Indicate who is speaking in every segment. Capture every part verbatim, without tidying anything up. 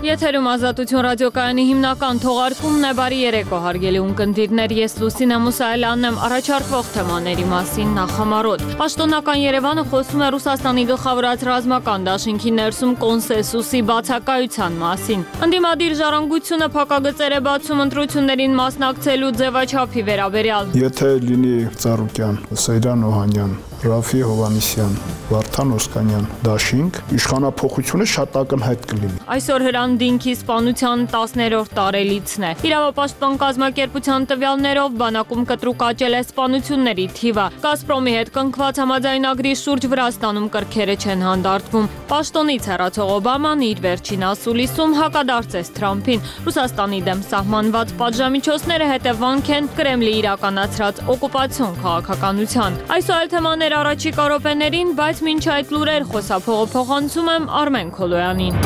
Speaker 1: Եթերում Ազատություն ռադիոկայանի հիմնական թողարկումն է, բարի երեկո հարգելի ունկնդիրներ, ես Լուսինե Մուսայելյանն եմ, առաջարկվող թեմաների մասին նախամարոտ։ Պաշտոնական Երևանը խոսում է Ռուսաստանի գլխավորած ռազմական դաշինքի ներսում կոնսենսուսի բացակայության մասին։ Ընդդիմադիր ժառանգությունը փակագծեր է բացում ընտրություններին մասնակցելու ձևաչափի վերաբերյալ։
Speaker 2: Եթե լինի Ծառուկյան, Սեյրան Օհանյան, Ռաֆի Հովհաննիսյան, Վարդան Օսկանյան դաշինք, իշխանափոխությունը շատ ակնհայտ կլինի։
Speaker 1: Այսօր Հրանտինքի սպանության տասներորդ տարելիցն է։ Իրավապաշտպան կազմակերպության տվյալներով բանակում կտրուկ աճել է սպանությունների թիվը։ Գազպրոմի հետ կնքված համաձայնագրի շուրջ Վրաստանում կրքերը չեն հանդարտվում։ Պաշտոնից հեռացող Օբաման իր վերջին ասուլիսում հակադարձեց Թրամփին։ Ռուսաստանի դեմ սահմանված պատժամիջոցները հետևանք են Կրեմլի իրականացրած օկուպացիոն քաղաքականության։ Այսօր թեմաներ առաջիկա րոպեներին, բայց մինչ այդ լուրեր խոսափողը փոխանցում եմ Արմեն Քոլոյանին։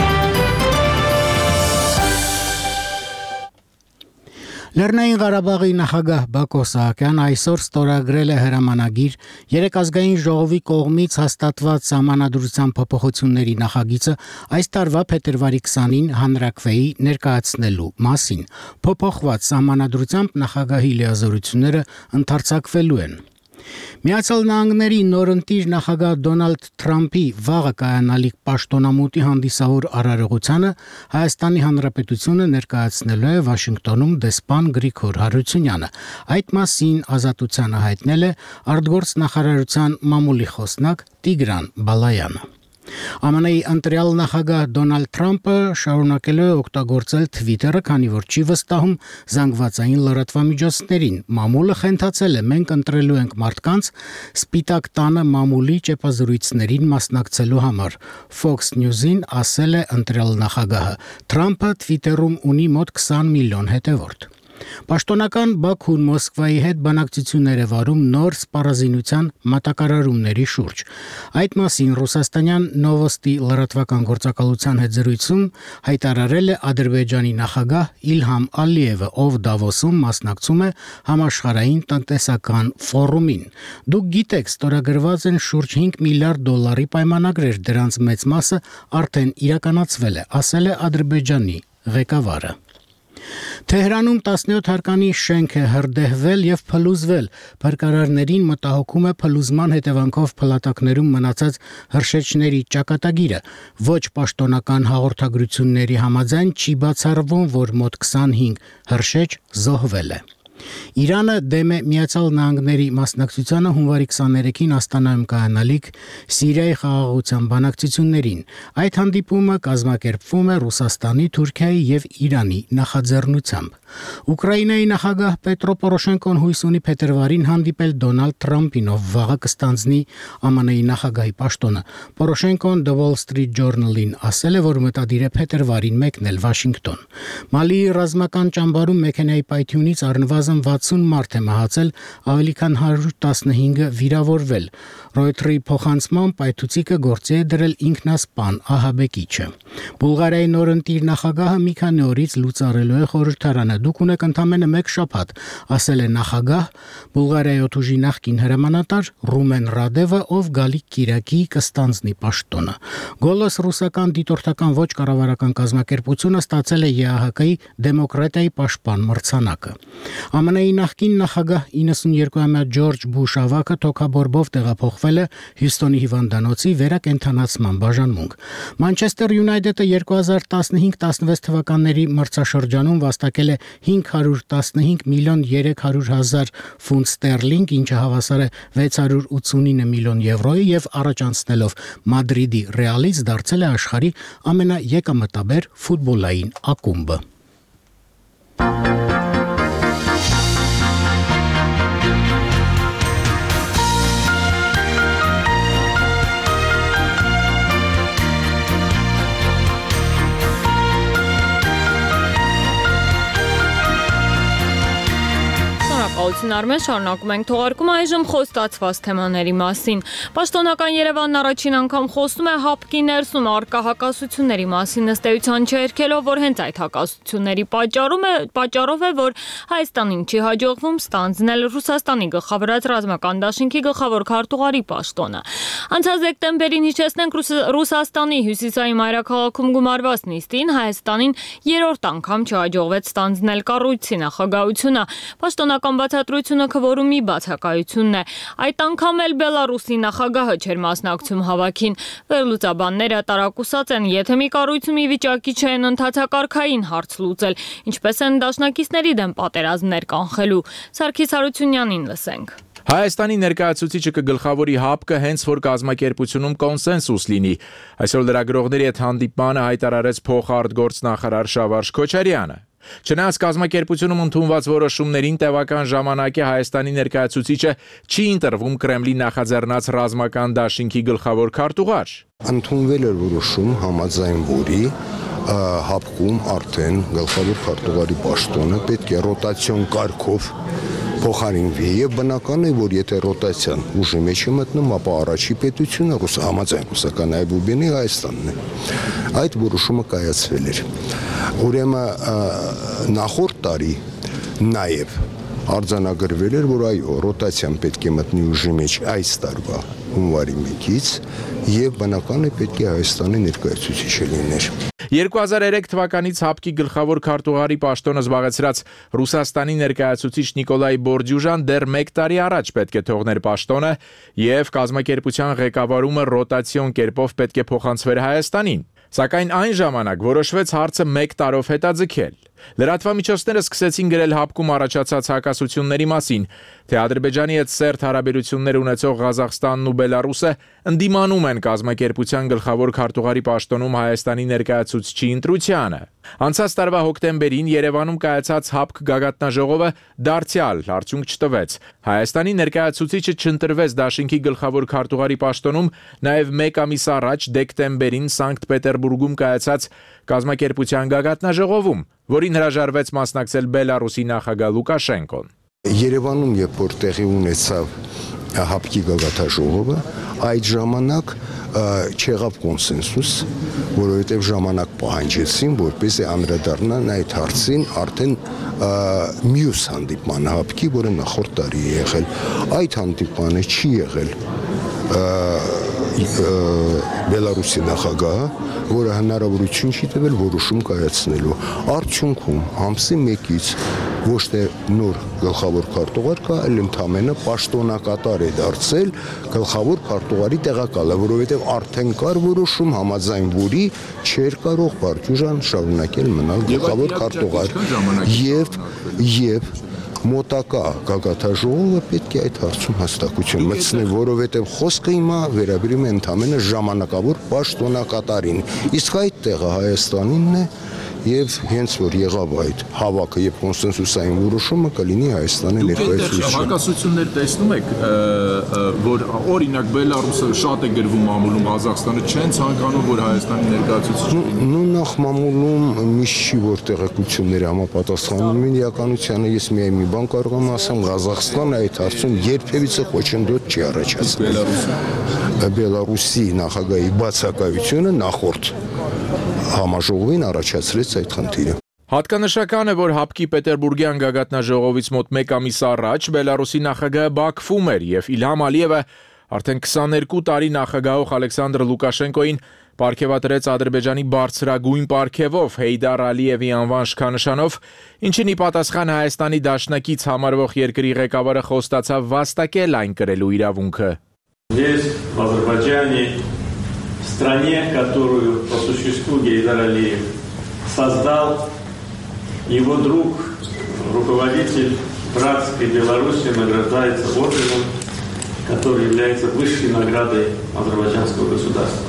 Speaker 3: Լեռնային Ղարաբաղի նախագահ Բակո Սահակյան այսօր ստորագրել է հրամանագիր երեք ազգային ժողովի կողմից հաստատված սահմանադրության փոփոխությունների նախագիծը այս տարվա փետրվարի քսանին հանրաքվեի ներկայացնելու մասին։ Փոփոխված սահմանադրությամբ նախագահի լիազորությունները ընդարձակվելու են։ Միացյալ Նահանգների նորընտիր նախագահ Դոնալդ Թրամփի վաղը կայանալիք պաշտոնամուտի հանդիսավոր արարողությանը Հայաստանի Հանրապետությունը ներկայացնելու է Վաշինգտոնում դեսպան Գրիգոր Հարությունյանը։ Այդ մասին Ազատությանը հայտնել է արտգործնախարարության մամուլի խոսնակ Տիգրան Բալայանը։ ԱՄՆ-ի ընտրյալ նախագահ Դոնալդ Թրամփը շարունակելու է օգտագործել Twitter-ը, քանի որ չի վստահում զանգվածային լրատվամիջոցներին։ Մամուլը խենթացել է՝ մենք ընտրելու ենք մարդկանց Սպիտակ տանը մամուլի ճեպազրույցներին մասնակցելու համար։ Fox News-ին ասել է ընտրյալ նախագահը։ Թրամփը Twitter-ում ունի մոտ քսան միլիոն հետևորդ։ Պաշտոնական Բաքուն Մոսկվայի հետ բանակցություններ է վարում նոր սպառազինության մատակարարումների շուրջ։ Այդ մասին ռուսաստանյան Նովոստի լրատվական գործակալության հետ զրույցում հայտարարել է Ադրբեջանի նախագահ Իլհամ Ալիևը, ով Դավոսում մասնակցում է համաշխարհային տնտեսական ֆորումին։ Դուք գիտեք, ստորագրված են շուրջ հինգ միլիարդ դոլարի պայմանագրեր, դրանց մեծ մասը արդեն իրականացվել է, ասել է Ադրբեջանի ղեկավարը։ Թեհրանում տասնյոթ հարկանի շենք է հրդեհվել եւ փլուզվել։ Փրկարարներին մտահոգում է փլուզման հետևանքով փլատակներում մնացած հրշեջների ճակատագիրը։ Ոչ պաշտոնական հաղորդագրությունների համաձայն չի բացառվում, որ մոտ քսանհինգ հրշեջ զոհվել է։ Իրանը դեմ է Միացյալ Նահանգների մասնակցությանը հունվարի քսաներեքին Աստանայում կայանալիք Սիրիայի խաղաղության բանակցություններին։ Այդ հանդիպումը կազմակերպվում է Ռուսաստանի, Թուրքիայի եւ Իրանի նախաձեռնությամբ։ Ուկրաինայի նախագահ Պետրո Պորոշենկոն հույս ունի փետրվարին հանդիպել Դոնալդ Թրամփին, ով վաղը կստանձնի ԱՄՆ-ի նախագահի պաշտոնը։ Պորոշենկոն The Wall Street Journal-ին ասել է, որ մտադիր է փետրվարին մեկնել Վաշինգտոն։ Մալիի ռազմական ճամբարում մեքենայի պայթյունից առնվազն վաթսուն մարդ է մահացել, ավելի քան հարյուր տասնհինգը վիրավորվել։ Ռոյթերի փոխանցմամբ պայթուցիկը գործի է դրել ինքնասպան ահաբեկիչը։ Բուլղարիայի նորընտիր նախագահը մի քանի օրից լուծարելու է խորհրդարանը։ Դուք ունեք ընդամենը մեկ շաբաթ, ասել է նախագահ Բուլղարիայի օդուժի նախկին հրամանատար Ռումեն Ռադևը, ով գալիք կիրակի կստանձնի պաշտոնը։ Գոլոս ռուսական դիտորդական ոչ կառավարական կազմակերպությունը ստացել է ԵԱՀԿ-ի դեմոկրատիայի պաշտպան մրցանակը։ ԱՄՆ-ի նախկին նախագահ իննսունյոթ-ամյա Ջորջ Բուշ ավագը թոքաբորբով տեղափոխվել է Հյուսթոնի հիվանդանոցի վերակենդանացման բաժանմունք։ Մանչեսթեր Յունայթեդը երկու հազար տասնհինգ տասնվեց թվականների մրցաշրջանում վաստակել է հինգ հարյուր տասնհինգ միլիոն երեք հարյուր հազար ֆունտ ստերլինգ, ինչը հավասար է վեց հարյուր ութսունինը միլիոն եվրոյի եւ առաջ անցնելով Մադրիդի Ռեալից դարձել է աշխարհի ամենաեկամտաբեր ֆուտբոլային ակումբը։
Speaker 1: Բարեկամություն Արմեն, շարունակում ենք թողարկումը այժմ խոստացված թեմաների մասին։ Պաշտոնական Երևանն առաջին անգամ խոսում է ՀԱՊԿ-ի ներսում առկա հակասությունների մասին, ըստ էության չհերքելով, որ հենց այդ հակասությունների պատճառով է, պատճառով է, որ Հայաստանին չի հաջողվում ստանձնել Ռուսաստանի գլխավորած ռազմական դաշինքի գլխավոր քարտուղարի պաշտոնը։ Անցած դեկտեմբերին հիշեցնենք Ռուսաստանի հյուսիսային մայրաքաղաքում գումարված նիստին Հայաստանին երրորդ անգամ չհաջողվեց ստանձնել կառույցի նախագահությունը։ Պաշտոնական բացատրությունը քվորումի բացակայությունն է։ Այդ անգամ էլ Բելարուսի նախագահը չէր մասնակցում հավաքին։ Վերլուծաբանները տարակուսած են, եթե մի կառույցում ի վիճակի չեն ընդհանցակարգային հարց լուծել, ինչպես են դաշնակիցների դեմ պատերազմներ կանխելու։ Սարգիս Հարությունյանին լսենք։
Speaker 4: Հայաստանի ներկայացուցիչը կգլխավորի ՀԱՊԿ-ը հենց որ կազմակերպությունում կոնսենսուս լինի։ Այսօր լրագրողների հետ հանդիպմանը հայտարարեց փոխարտգործնախարար Շավարժ Քոչարյանը։ Չնայած կազմակերպությունում ընդունված որոշումներին տևական ժամանակ է Հայաստանի ներկայացուցիչը չի ընտրվում Կրեմլի նախաձեռնած ռազմական դաշինքի գլխավոր քարտուղար։
Speaker 5: Ընդունվել էր որոշում, համաձայն որի ՀԱՊԿ-ում արդեն գլխավոր քարտուղարի պաշտոնը պետք է ռոտացիոն կարգով փոխարինվի եւ բնական է, որ եթե ռոտացիան ուժի մեջ է մտնում, ապա առաջի պետությունը ռուս համաձայն ռուսական այբուբենի Հայաստանն է։ Այդ որոշումը կայացվել էր։ Ուրեմն նախորդ տարի նաեւ արձանագրվել էր, որ այո, ռոտացիան պետք է մտնի ուժի մեջ այս տարվա հունվարի մեկից եւ բնական է պետք է Հայաստանի ներկայացուցիչը լիներ։
Speaker 4: երկու հազար երեք թվականից ՀԱՊԿ-ի գլխավոր քարտուղարի պաշտոնը զբաղեցրած Ռուսաստանի ներկայացուցիչ Նիկոլայ Բորդյուժան դեռ մեկ տարի առաջ պետք է թողներ պաշտոնը եւ կազմակերպության ղեկավարումը ռոտացիոն կերպով պետք է փոխանցվեր Հայաստանին։ Սակայն այն ժամանակ որոշվեց հարցը մեկ տարով հետաձգել։ Լրատվամիջոցները սկսեցին գրել ՀԱՊԿ-ում առաջացած հակասությունների մասին, թե Ադրբեջանի հետ սերտ հարաբերություններ ունեցող Ղազախստանն ու Բելարուսը ընդդիմանում են կազմակերպության գլխավոր քարտուղարի պաշտոնում Հայաստանի ներկայացուցչի ընտրությանը։ Անցած տարվա հոկտեմբերին Երևանում կայացած ՀԱՊԿ գագաթնաժողովը դարձյալ արդյունք չտվեց։ Հայաստանի ներկայացուցիչը չընտրվեց դաշինքի գլխավոր քարտուղարի պաշտոնում, նաև մեկ ամիս առաջ դեկտեմբերին Սանկտ Պետերբուրգում կայացած կազմակերպության գագաթնաժողովում, որին հրաժարվեց մասնակցել Բելարուսի նախագահ Լուկաշենկոն։
Speaker 5: Երևանում երբ որ տեղի ունեցավ ՀԱՊԿ-ի գագաթնաժողովը, այդ ժամանակ չեղավ կոնսենսուս, որովհետև ժամանակ պահանջեցին, որպեսզի անդրադառնան այդ հարցին արդեն մյուս հանդիպման ՀԱՊԿ-ի, որը նախորդ տարի է եղել։ Այդ հանդիպանը չի եղել Բելարուսի նախագահը, որը հնարավորություն չի տվել որոշում կայացնելու։ Արդյունքում ամսի մեկից ոչ թե նոր գլխավոր քարտուղար կա, այլ ընդամենը պաշտոնակատար է դարձել գլխավոր քարտուղարի տեղակալը, որովհետև արդեն կար որոշում, համաձայն որի չէր կարող Բորդյուժան շարունակել մնալ գլխավոր քարտուղար։ Եվ եւ մոտակա գագաթնաժողովը պետք է այդ հարցում հստակություն մտցնի, որովհետև խոսքը հիմա վերաբերում է ընդամենը ժամանակավոր պաշտոնակատարին, իսկ այդ տեղը Հայաստանինն է եւ հենց որ եղավ այդ հավաքը եւ կոնսենսուսային որոշումը կլինի Հայաստանի ներկայացուցիչը։
Speaker 6: Հակասություններ տեսնում եք, որ օրինակ Բելարուսը շատ է գրվում մամուլում, Ղազախստանը չեն ցանկանում, որ Հայաստանի ներկայացուցիչը։
Speaker 5: Նույն նախ մամուլում միշտ չի որ տեղեկությունները համապատասխանում են իրականությանը, ես միայն մի բան կարող եմ ասեմ, Ղազախստանը այդ հարցում երբևիցե խոչընդոտ չի առաջացրել։ Բելարուսի նախագահի բացակայությունը նախորդ համաժողովին առաջացրեց այդ խնդիրը։
Speaker 4: Հատկանշական է, որ ՀԱՊԿ-ի Պետերբուրգյան գագաթնաժողովից մոտ մեկ ամիս առաջ Բելարուսի նախագահը Բաքվում էր եւ Իլհամ Ալիևը արդեն քսաներկու տարի նախագահող Ալեքսանդր Լուկաշենկոին պարգևատրեց Ադրբեջանի բարձրագույն պարգևով Հեյդար Ալիևի անվան շքանշանով, ինչին ի պատասխան Հայաստանի դաշնակից համարվող երկրի ղեկավարը խոստացավ վաստակել այն կրելու իրավունքը։
Speaker 7: Здесь, в Азербайджане, в стране, которую по существу Гейдар Алиев создал, его друг, руководитель братской Беларуси, награждается орденом, который является высшей наградой азербайджанского государства.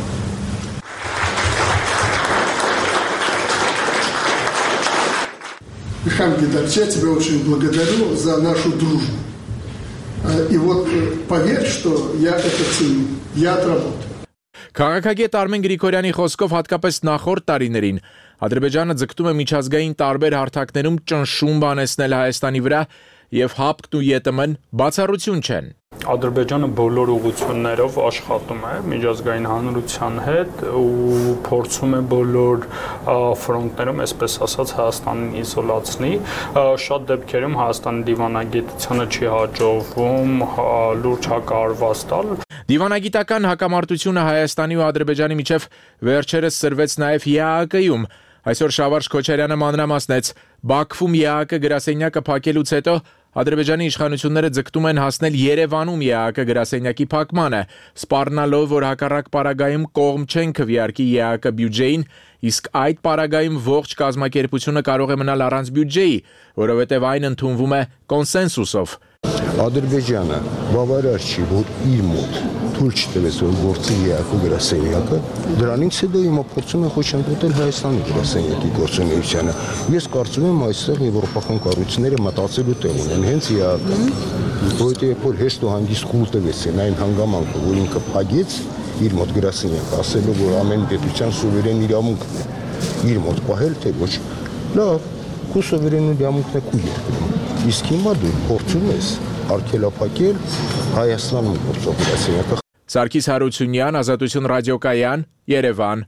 Speaker 8: Ильхам Гейдарович, я тебя очень благодарю за нашу дружбу. И вот поверь, что я это ценю. Я отработаю.
Speaker 4: Քաղաքագետ Արմեն Գրիգորյանի խոսքով հատկապես նախորդ տարիներին Ադրբեջանը ձգտում է միջազգային տարբեր հարթակներում ճնշում բանեցնել Հայաստանի վրա եւ ՀԱՊԿ-ն ու ԵՏՄ-ն բացառություն չեն։
Speaker 9: Ադրբեջանը բոլոր ուղղություններով աշխատում է միջազգային հանրության հետ ու փորձում է բոլոր ֆրոնտներում, այսպես ասած, Հայաստանին իզոլացնի։ Շատ դեպքերում Հայաստանի դիվանագիտությանը չի հաջողվում լուրջ հակարված տալ։
Speaker 4: Դիվանագիտական հակամարտությունը Հայաստանի ու Ադրբեջանի միջև վերջերս սրվեց նաև ԵԱՀԿ-ում։ Այսօր Շավարժ Քոչարյանը մանրամասնեց, Բաքվում ԵԱՀԿ գրասենյակը փակելուց հետո Ադրբեջանի իշխանությունները ձգտում են հասնել Երևանում ԵԱՀԿ գրասենյակի փակմանը, սպառնալով, որ հակառակ պարագայում կողմ չեն քվեարկի ԵԱՀԿ բյուջեին, իսկ այդ պարագայում ողջ կազմակերպությունը կարող է մնալ առանց բյուջեի, որովհետև այն ընդունվում է կոնսենսուսով։
Speaker 5: Ադրբեջանը բավարար չի, որ իր մոտ թույլ չտվեց, որ գործի ԵԱՀԿ գրասենյակը, դրանից հետո հիմա փորձում են խոշորագործել Հայաստանի գրասենյակի գործունեությանը։ Ես կարծում եմ այստեղ եվրոպական կառույցները մտածելու տեղ ունեն հենց ԵԱՀԿ-ն, որովհետև որ հեշտ ու հանգիստ կուլ տվեցին այն հանգամանքը, որ ինքը փակեց իր մոտ գրասենյակը, ասելով, որ ամեն պետության սուվերեն իրավունքն է իր մոտ պահել, թե ոչ։ Լավ, քո սուվերեն իրավունքն է քո երկրում։ Իսկ հիմա դու փորձում ես արգելափակել Հայաստանում գործող գրասենյակը։
Speaker 4: Սարգիս Հարությունյան, Ազատություն ռադիոկայան, Երևան։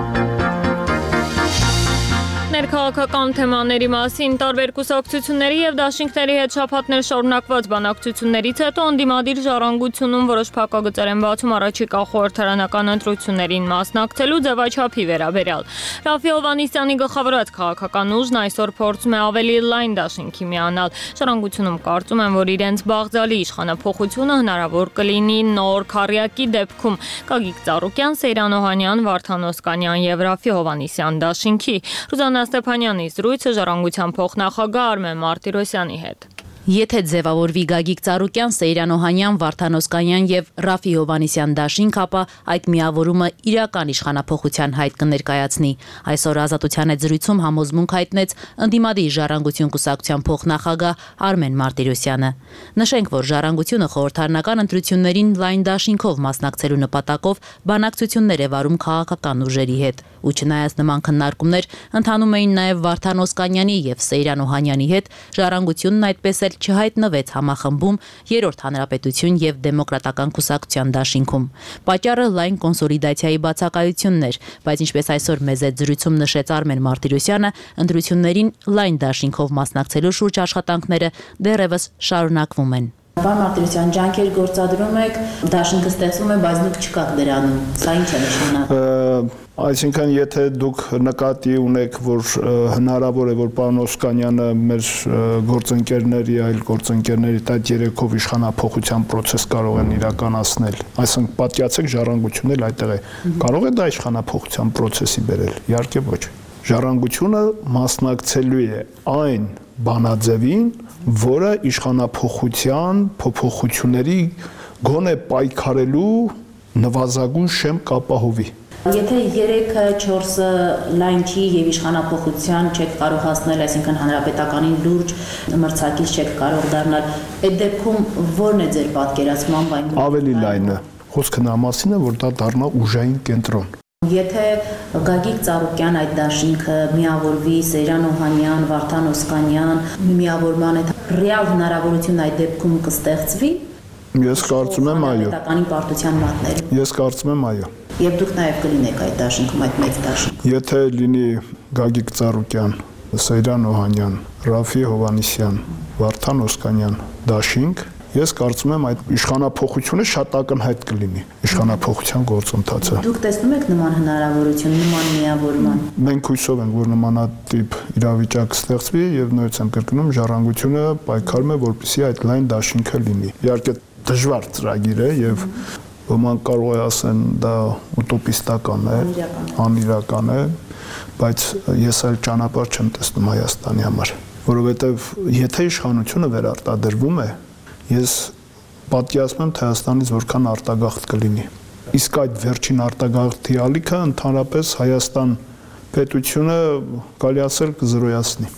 Speaker 1: Ներքաղաքական թեմաների մասին տարբեր կուսակցությունների եւ դաշինքների հետ շաբաթներ շարունակված բանակցություններից հետո ընդդիմադիր ժառանգությունում որոշ փակագծեր են բացում առաջիկա խորհրդարանական ընտրություններին մասնակցելու ձևաչափի վերաբերյալ։ Ռաֆի Հովհաննիսյանի գլխավորած քաղաքական ուժն այսօր փորձում է ավելի լայն դաշինքի միանալ։ Ժառանգությունում կարծում են, որ իրենց բաղձալի իշխանափոխությունը հնարավոր կլինի նոր քառյակի դեպքում։ Գագիկ Ծառուկյան, Սեյրան Օհանյան, Վարդան Օսկանյան եւ Ռաֆի Հովհաննիսյան դաշինքի Ռուզաննա Ստեփանյանի զրույցը ժառանգության փոխնախագահ Արմեն Մարտիրոսյանի հետ։
Speaker 10: Եթե ձևավորվի Գագիկ Ծառուկյան, Սեյրան Օհանյան, Վարդան Օսկանյան եւ Ռաֆի Հովհաննիսյան դաշինք, ապա այդ միավորումը իրական իշխանափոխության հայտ կներկայացնի։ Այսօր Ազատության հետ զրույցում համոզմունք հայտնեց ընդդիմադիր ժառանգություն կուսակցության փոխնախագահ Արմեն Մարտիրոսյանը։ Նշենք, որ ժառանգությունը խորհրդարանական ընտրություններին լայն դաշինքով մասնակցելու նպատակով բանակցություններ է վարում քաղաքական ուժերի հետ։ Ու չնայած նման քննարկումներ ընթանում էին նաև Վարդան Օսկանյանի եւ Սեյրան Օհանյանի հետ, ժառանգությունն այդպես էլ չհայտնվեց համախմբում Երրորդ հանրապետություն եւ Դեմոկրատական կուսակցության դաշինքում։ Պատճառը լայն կոնսոլիդացիայի բացակայությունն էր, բայց ինչպես այսօր մեզ այդ զրույցում նշեց Արմեն Մարտիրոսյանը, ընտրություններին լայն դաշինքով մասնակցելու շուրջ աշխատանքները դեռևս շարունակվում են։
Speaker 11: Պարոն Մարտիրոսյան, ջանքեր գործադրում եք, դաշինքը ստեղծվում է, բայց դուք չկաք դրանում։ Սա ինչ է նշանակում։
Speaker 2: Այսինքն, եթե դուք նկատի ունեք, որ հնարավոր է, որ պարոն Օսկանյանը մեր գործընկերների, այլ գործընկերների այդ երեքով իշխանափոխության process կարող են իրականացնել, այսինքն պատկերացեք ժառանգությունն էլ այդտեղ է, կարող է դա իշխանափոխության process-ի բերել, իհարկե ոչ։ Ժառանգությունը մասնակցելու է այն բանաձևին, որը իշխանափոխության փոփոխությունների գոնե պայքարելու նվազագույն շեմ կապահովի։
Speaker 11: Եթե երեքը չորսը լայն չի եւ իշխանափոխության չեք կարող հասնել, այսինքն հանրապետականին լուրջ մրցակից չեք կարող դառնալ, այդ դեպքում ո՞րն է ձեր պատկերացմամբ այն։ Ավելի
Speaker 2: լայնը։ Խոսքը նա մասին է, որ դա դառնա ուժային կենտրոն։
Speaker 11: Եթե Գագիկ Ծառուկյան այդ դաշինքը միավորվի, Սեյրան Օհանյան, Վարդան Օսկանյան միավորման այդ ռեալ հնարավորություն այդ դեպքում կստեղծվի։
Speaker 2: Ես կարծում եմ այո։
Speaker 11: Պետականի պարտության մատներում։
Speaker 2: Ես կարծում եմ այո։
Speaker 11: Եվ դուք նաև կլինեք այդ դաշինքում, այդ մեծ դաշինքում։
Speaker 2: Եթե լինի Գագիկ Ծառուկյան, Սեյրան Օհանյան, Ռաֆի Հովհաննիսյան, Վարդան Օսկանյան դաշինք, ես կարծում եմ այդ իշխանափոխությունը շատ ակնհայտ կլինի, իշխանափոխության գործընթացը։
Speaker 11: Դուք տեսնում եք նման հնարավորություն, նման միավորման։
Speaker 2: Մենք հույսով ենք, որ նմանատիպ իրավիճակ ստեղծվի եւ նույնպես եմ կրկնում, ժառանգությունը պայքարում է, որպեսզի այդ լայն դաշինքը լինի։ Իհարկե դժվար ծրագիր է եւ ոմանք կարող է ասեն դա ուտոպիստական է, անիրական է, բայց ես այլ ճանապարհ չեմ տեսնում Հայաստանի համար, որովհետեւ եթե իշխանությունը վերարտադրվում է, ես պատկերացնում եմ, թե Հայաստանից որքան արտագաղթ կլինի։ Իսկ այդ վերջին արտագաղթի ալիքը ընդհանրապես Հայաստան պետությունը կարելի ասել կզրոյացնի։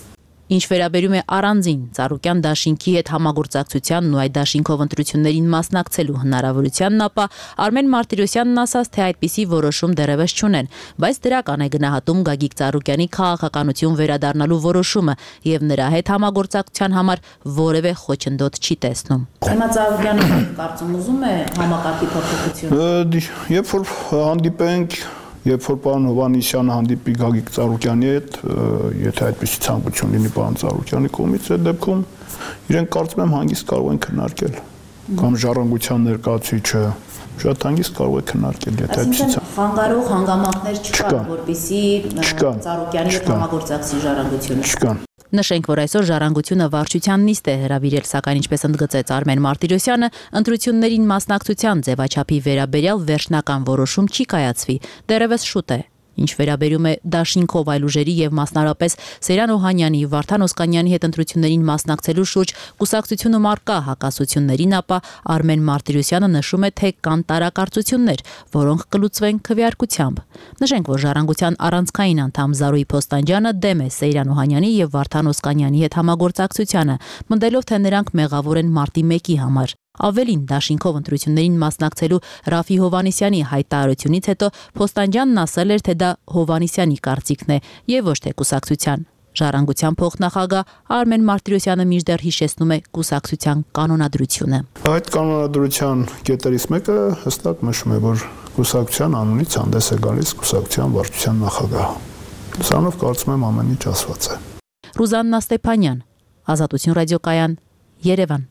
Speaker 10: Ինչ վերաբերում է առանձին Ծառուկյան դաշինքի հետ համագործակցությանն ու այդ դաշինքով ընտրություններին մասնակցելու հնարավորությանն, ապա Արմեն Մարտիրոսյանն ասաց, թե այդպիսի որոշում դեռևս չունեն, բայց դրական է գնահատում Գագիկ Ծառուկյանի քաղաքականություն վերադառնալու որոշումը եւ նրա հետ համագործակցության համար որևէ խոչընդոտ չի տեսնում։
Speaker 11: Հիմա Ծառուկյանը կարծում ուզում է համակարգի փոփոխություն։
Speaker 2: Երբ որ հանդիպենք Երբ որ պարոն Հովհաննիսյանը հանդիպի Գագիկ Ծառուկյանի հետ, եթե այդպիսի ցանկություն լինի պարոն Ծառուկյանի կողմից, այդ դեպքում իրենք կարծում եմ հանգիստ կարող են քննարկել կամ ժառանգության ներկայացուցիչը շատ հանգիստ կարող է քննարկել, եթե այդպիսի
Speaker 11: խանգարող հանգամանքներ չկան, որպեսզի Ծառուկյանի հետ համագործակցի ժառանգությունը։
Speaker 2: Չկան։
Speaker 10: Նշենք, որ այսօր ժառանգությունը վարչության նիստ է հրավիրել, սակայն ինչպես ընդգծեց Արմեն Մարտիրոսյանը, ընտրություններին մասնակցության ձևաչափի վերաբերյալ վերջնական որոշում չի կայացվի, դեռևս շուտ է։ Ինչ վերաբերում է դաշինքով այլ ուժերի եւ մասնարարպես Սեյրան Օհանյանի, Վարդան Օսկանյանի հետ ընտրություններին մասնակցելու շուրջ կուսակցությունում արկա հակասություններին, ապա Արմեն Մարտիրոսյանը նշում է, թե կան տարակարծություններ, որոնք կլուծվեն քվեարկությամբ։ Նշենք, որ ժառանգության առանցքային անդամ Զարուհի Փոստանջյանը դեմ է Սեյրան Օհանյանի եւ Վարդան Օսկանյանի հետ համագործակցությանը, մտելով, թե նրանք մեղավոր են մարտի մեկի համար։ Ավելին, դաշինքով ընտրություններին մասնակցելու Ռաֆի Հովհաննիսյանի հայտարարությունից հետո Փոստանջյանն ասել էր, թե դա Հովհաննիսյանի կարծիքն է եւ ոչ թե կուսակցության։ Ժառանգության փոխնախագահ Արմեն Մարտիրոսյանը մինչդեռ հիշեցնում է կուսակցության կանոնադրությունը։
Speaker 2: Այդ կանոնադրության կետերից մեկը հստակ նշում է, որ կուսակցության անունից հանդես է գալիս կուսակցության վարչության նախագահը։ Սրանով կարծում եմ ամեն ինչ ասված է։
Speaker 10: Ռուզաննա Ստեփանյան, Ազատություն ռադիոկայան, Երևան։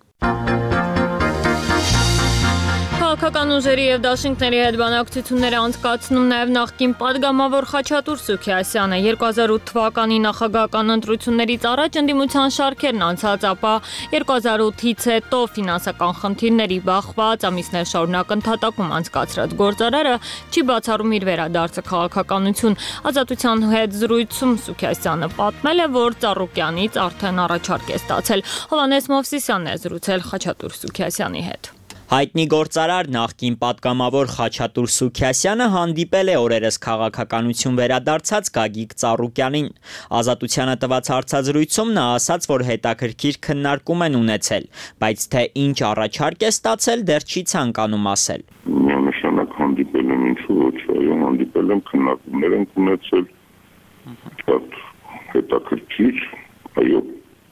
Speaker 1: Քաղաքական ուժերի եւ դաշինքների հետ բանակցություններ անցկացնում նաեւ նախկին падգամավոր Խաչատուր Սուքիասյանը երկու հազար ութ թվականի նախագահական ընտրություններից առաջ ընդդիմության շարքերն անցած, ապա երկու հազար ութից հետո ֆինանսական խնդիրների բախված ամիսներ շարունակ ընդհատակում անցկացրած գործարարը չի բացառում իր վերադարձը քաղաքականություն։ Ազատության հետ զրույցում Սուքիասյանը պատմել է, որ Ծառուկյանից արդեն առաջարկ է ստացել։ Հովհաննես Մովսիսյանն է զրուցել Խաչատուր Սուքիասյանի հետ։
Speaker 12: Հայտնի գործարար նախկին պատգամավոր Խաչատուր Սուքիասյանը հանդիպել է օրերս քաղաքականություն վերադարձած Գագիկ Ծառուկյանին։ Ազատությանը տված հարցազրույցում նա ասաց, որ հետաքրքիր քննարկում են ունեցել, բայց թե ինչ առաջարկ է ստացել, դեռ չի ցանկանում ասել։
Speaker 13: Միանշանակ հանդիպել եմ, ինչու ոչ, այո, հանդիպել եմ, քննարկումներ են ունեցել։ Շատ հետաքրքիր, այո։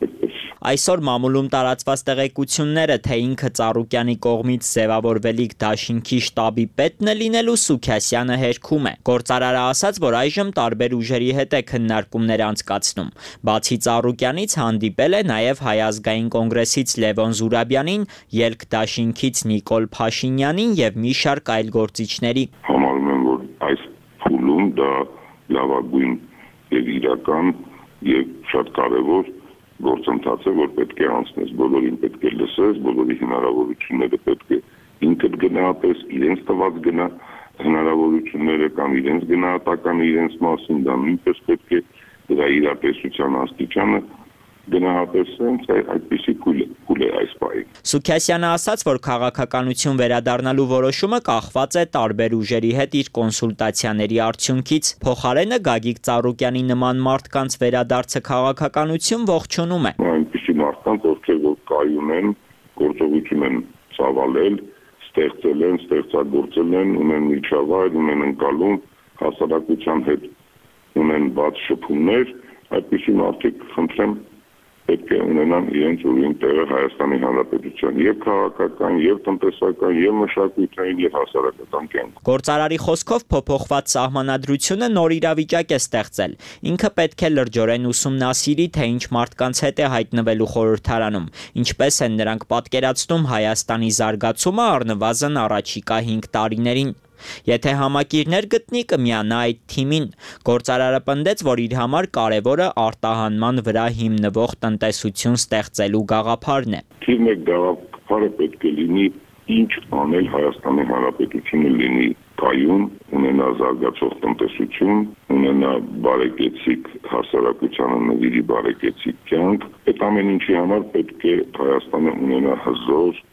Speaker 12: Այսօր մամուլում տարածված տեղեկությունները, թե ինքը Ծառուկյանի կողմից ձևավորվելիք դաշինքի շտաբի պետն է լինելու, Սուքիասյանը հերքում է։ Գործարարը ասաց, որ այժմ տարբեր ուժերի հետ է քննարկումներ անցկացնում։ Բացի Ծառուկյանից հանդիպել է նաև Հայ ազգային կոնգրեսից Լևոն Զուրաբյանին, Ելք դաշինքից Նիկոլ Փաշինյանին եւ մի շարք այլ գործիչների։
Speaker 13: Համարում եմ, որ այս փուլում դա լավագույն եւ իրական եւ շատ կարեւոր գործընթաց է, որ պետք է անցնես, բոլորին պետք է լսես, բոլորի հնարավորությունները պետք է ինքդ գնահատես, իրենց տված գնա հնարավորությունները կամ իրենց գնահատականը իրենց մասին, դա նույնպես պետք է դրա իրատեսության աստիճանը գնահատեսենք, այդպիսի փուլ է այս պահին։
Speaker 12: Սուքիասյանը ասաց, որ քաղաքականություն վերադառնալու որոշումը կախված է տարբեր ուժերի հետ իր կոնսուլտացիաների արդյունքից։ Փոխարենը Գագիկ Ծառուկյանի նման մարդկանց վերադարձը քաղաքականություն ողջունում է։
Speaker 13: Այնպիսի մարդկանց, ովքեր որ կայուն են, գործողություն են ծավալել, ստեղծել են, ստեղծագործել են, ունեն միջավայր, ունեն ընկալում, հասարակության հետ ունեն բաց շփումներ, այդպիսի մարդիկ խնդրեմ պետք է ունենան իրենց ուրույն տեղը Հայաստանի Հանրապետության եւ քաղաքական, եւ տնտեսական, եւ մշակութային, եւ հասարակական կյանքում։
Speaker 12: Գործարարի խոսքով փոփոխված սահմանադրությունը նոր իրավիճակ է ստեղծել։ Ինքը պետք է լրջորեն ուսումնասիրի, թե ինչ մարդկանց հետ է հայտնվելու խորհրդարանում, ինչպես են նրանք պատկերացնում Հայաստանի զարգացումը առնվազն առաջիկա հինգ տարիներին։ Եթե համակիրներ գտնի, կմիանա այդ թիմին։ Գործարարը պնդեց, որ իր համար կարևորը արտահանման վրա հիմնվող տնտեսություն ստեղծելու գաղափարն է։
Speaker 13: Թիմը գաղափարը պետք է լինի ինչ անել Հայաստանի Հանրապետությունը լինի կայուն, ունենա զարգացող տնտեսություն, ունենա բարեկեցիկ հասարակությանը նվիրի բարեկեցիկ կյանք։ Այդ ամեն ինչի համար պետք է Հայաստանը ունենա հզոր,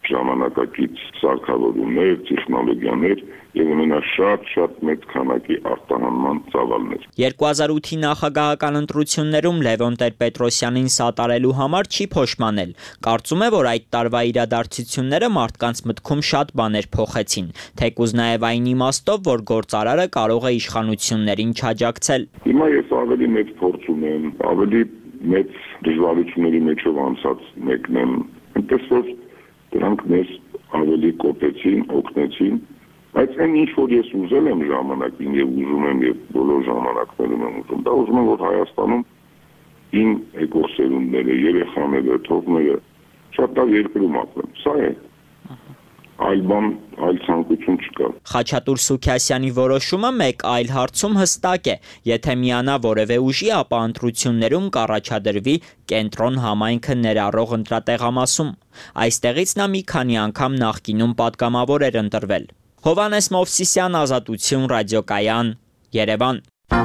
Speaker 13: ժամանակակից սարքավորումներ, տեխնոլոգիաներ եւ ունենա շատ-շատ մեծ քանակի արտահանման ծավալներ։
Speaker 12: երկու հազար ութի նախագահական ընտրություններում Լևոն Տեր-Պետրոսյանին սատարելու համար չի փոշմանել։ Կարծում է, որ այդ տարվա իրադարձությունները մարդկանց մտքում շատ բաներ փոխեցին, թեկուզ նաեւ այն իմաստով, որ գործարարը կարող է իշխանություններին չաջակցել։
Speaker 13: Հիմա ես ավելի մեծ փորձ ունեմ, ավելի մեծ դժվարությունների միջով անցած մեկն եմ, այնպես որ դրանք մեզ ավելի կոպեցին, օգնեցին, բայց այն ինչ որ ես ուզել եմ ժամանակին եւ ուզում եմ եւ բոլոր ժամանակներում եմ ուզում, դա ուզում եմ, որ Հայաստանում իմ էկոսերունդները, երեխաները, թողները շատ լավ երկրում ապրեն։ Սա է։ Այլ բան, այլ ցանկություն չկա։
Speaker 12: Խաչատուր Սուքիասյանի որոշումը մեկ այլ հարցում հստակ է. եթե միանա որևէ ուժի, ապա ընտրություններում կառաջադրվի կենտրոն համայնքը ներառող ընտրատեղամասում։ Այստեղից նա մի քանի անգամ նախկինում պատգամավոր էր ընտրվել։ Հովհաննես Մովսիսյան, Ազատություն, ռադիոկայան, Երևան։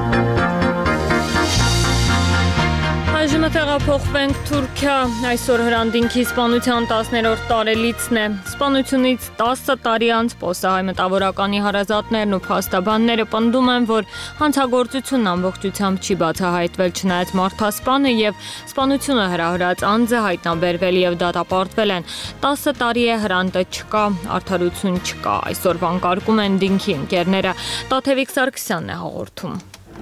Speaker 1: Այժմ տեղափոխվենք Թուրքիա, այսօր Հրանդինքի սպանության տասներորդ տարելիցն է։ Սպանությունից տասը տարի անց Պոսահայ մտավորականի հարազատներն ու փաստաբանները պնդում են, որ հանցագործությունն ամբողջությամբ չի բացահայտվել, չնայած մարդասպանը եւ սպանությունը հրահրած անձը հայտնաբերվել եւ դատապարտվել են։ տասը տարի է հրանտը չկա, արդարություն չկա, այսօր վանկարկում են Դինքի ընկերները։ Տաթևիկ Սարգսյանն է հաղորդում։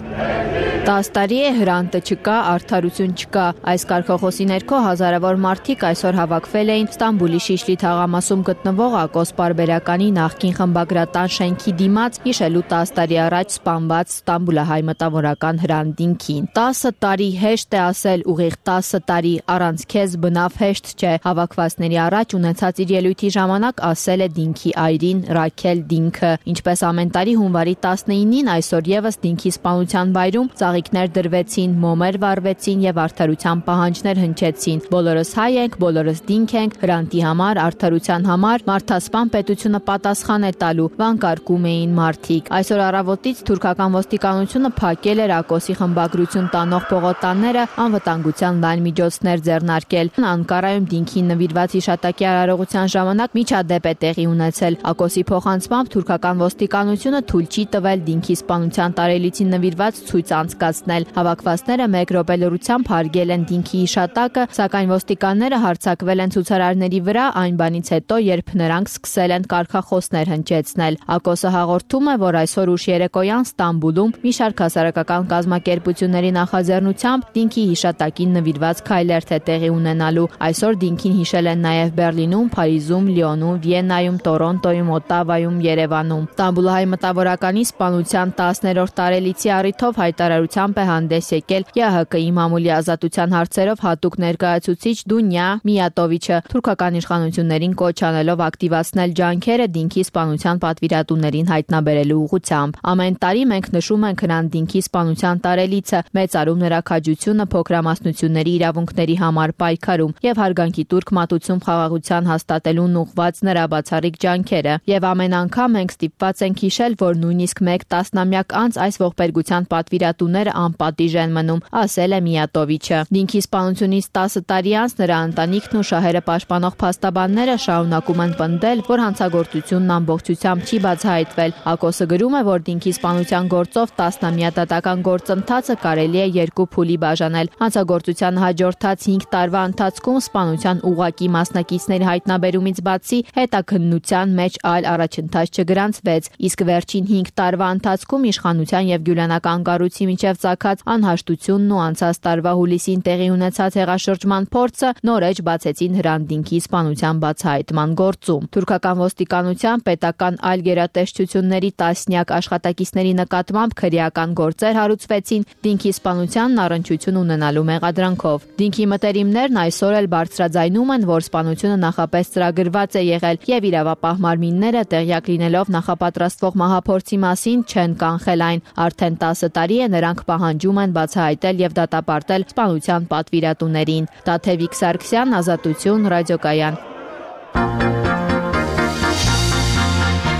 Speaker 14: տասը տարի է հրանտը չկա, արդարություն չկա։ Այս կարգախոսի ներքո հազարավոր մարդիկ այսօր հավաքվել էին Ստամբուլի Շիշլի թաղամասում գտնվող Ակոս պարբերականի նախկին խմբագրատան շենքի դիմաց, հիշելու տասը տարի առաջ սպանված Ստամբուլահայ մտավորական Հրանտ Դինքին։ տասը տարի հեշտ է ասել, ուղիղ տասը տարի, առանց քեզ բնավ հեշտ չէ։ Հավաքվածների առաջ ունեցած իր ելույթի ժամանակ ասել է Դինքի այրին Ռաքել Դինքը։ Ինչպես ամեն տարի հունվարի տասնինին, այսօր եւս Դինքի սպանության վայրում ծաղիկներ դրվեցին, մոմեր վառվեցին եւ արդարության պահանջներ հնչեցին։ Բոլորս հայ ենք, բոլորս Դինք ենք, Հրանտի համար, արդարության համար մարդասպան պետությունը պատասխան է տալու, վանկարկում էին մարդիկ։ Այսօր առավոտից թուրքական ոստիկանությունը փակել էր Ակոսի խմբագրություն տանող փողոտանները, անվտանգության լայն միջոցներ ձեռնարկել։ Անկարայում Դինքին նվիրված հիշատակի արարողության ժամանակ միջադեպ է տեղի ունեցել։ Ակոսի փոխանցմամբ թուրքական ոստիկանությունը թույլ չի տվել Դինքի սպանության տարելիցին նվիրված ցույց անցկացնել։ Հավաքվածները մեկ րոպե լռությամբ հարգել են Դինքի հիշատակը, սակայն ոստիկանները հարձակվել են ցուցարարների վրա այն բանից հետո, երբ նրանք սկսել են կարգախոսներ հնչեցնել։ Ակոսը հաղորդում է, որ այսօր ուշ երեկոյան Ստամբուլում մի շարք հասարակական կազմակերպությունների նախաձեռնությամբ Դինքի հիշատակին նվիրված քայլերթ է տեղի ունենալու։ Այսօր Դինքին հիշել են նաև Բերլինում, Փարիզում, Լիոնում, Վիեննայում, Տորոնտոյում, Օտավայում, Երևանում։ Ստամբուլահայ մտավորականի սպանության տասներորդ տարելիցի առիթով հայտարարությամբ է հանդես եկել ԵՀԿ-ի մամուլի ազատության հարցերով հատուկ ներկայացուցիչ Դունյա Միատովիչը, թուրքական իշխանություններին կոչ անելով ակտիվացնել ջանքերը Դինքի սպանության պատվիրատուներին հայտնաբերելու ուղղությամբ։ Ամեն տարի մենք նշում ենք Հրանտ Դինքի սպանության տարելիցը, մեծարում նրա քաջությունը փոքրամասնությունների իրավունքների համար պայքարում եւ հարգանքի տուրք մատուցում խաղաղության հաստատելուն ուղղված նրա բացառիկ ջանքերը։ Եվ ամեն անգամ մենք ստիպված ենք հիշել, որ նույնիսկ մեկ տասնամյակ անց այս ողբերգության պատվիրատուները անպատիժ են մնում, ասել է Միատովիչը։ Դինքի սպանությունից տասը տարի անց նրա ընտանիքն ու շահերը պաշտպանող փաստաբանները շարունակում են պնդել, որ հանցագործությունն ամբողջությամբ չի բացահայտվել։ Ակոսը գրում է, որ Դինքի սպանության գործով տասնամյա դատական գործընթացը կարելի է երկու փուլի բաժանել։ Հանցագործության հաջորդած հինգ տարվա ընթացքում սպանության ուղղակի մասնակիցների հայտնաբերումից բացի հետաքննության մեջ այլ առաջընթաց չգրանցվեց, իսկ վերջին հինգ տարվա ընթացքում իշխանության եւ գյուլանական կառույցի միջև ծագած անհաշտությունն ու անցած տարվա հուլիսին տեղի ունեցած հեղաշրջման փորձը նոր էջ բացեցին Հրանտ Դինքի սպանության բացահայտման գործում։ Թուրքական ոստիկանության պետական այլ գերատեսչությունների տասնյակ աշխատակիցների նկատմամբ քրեական գործեր հարուցվեցին Դինքի սպանությանն առնչություն ունենալու մեղադրանքով։ Դինքի մտերիմներն այսօր էլ բարձրաձայնում են, որ սպանությունը նախապես ծրագրված է եղել եւ իրավապահ մարմինները տեղյակ լինելով նախապատրաստվող մահափորձի մասին չեն կանխել այն։ Արդեն տասը տարի է նրանք պահանջում են բացահայտել եւ դատապարտել սպանության պատվիրատուներին։ Տաթևիկ Սարգսյան, Ազատություն, ռադիոկայան։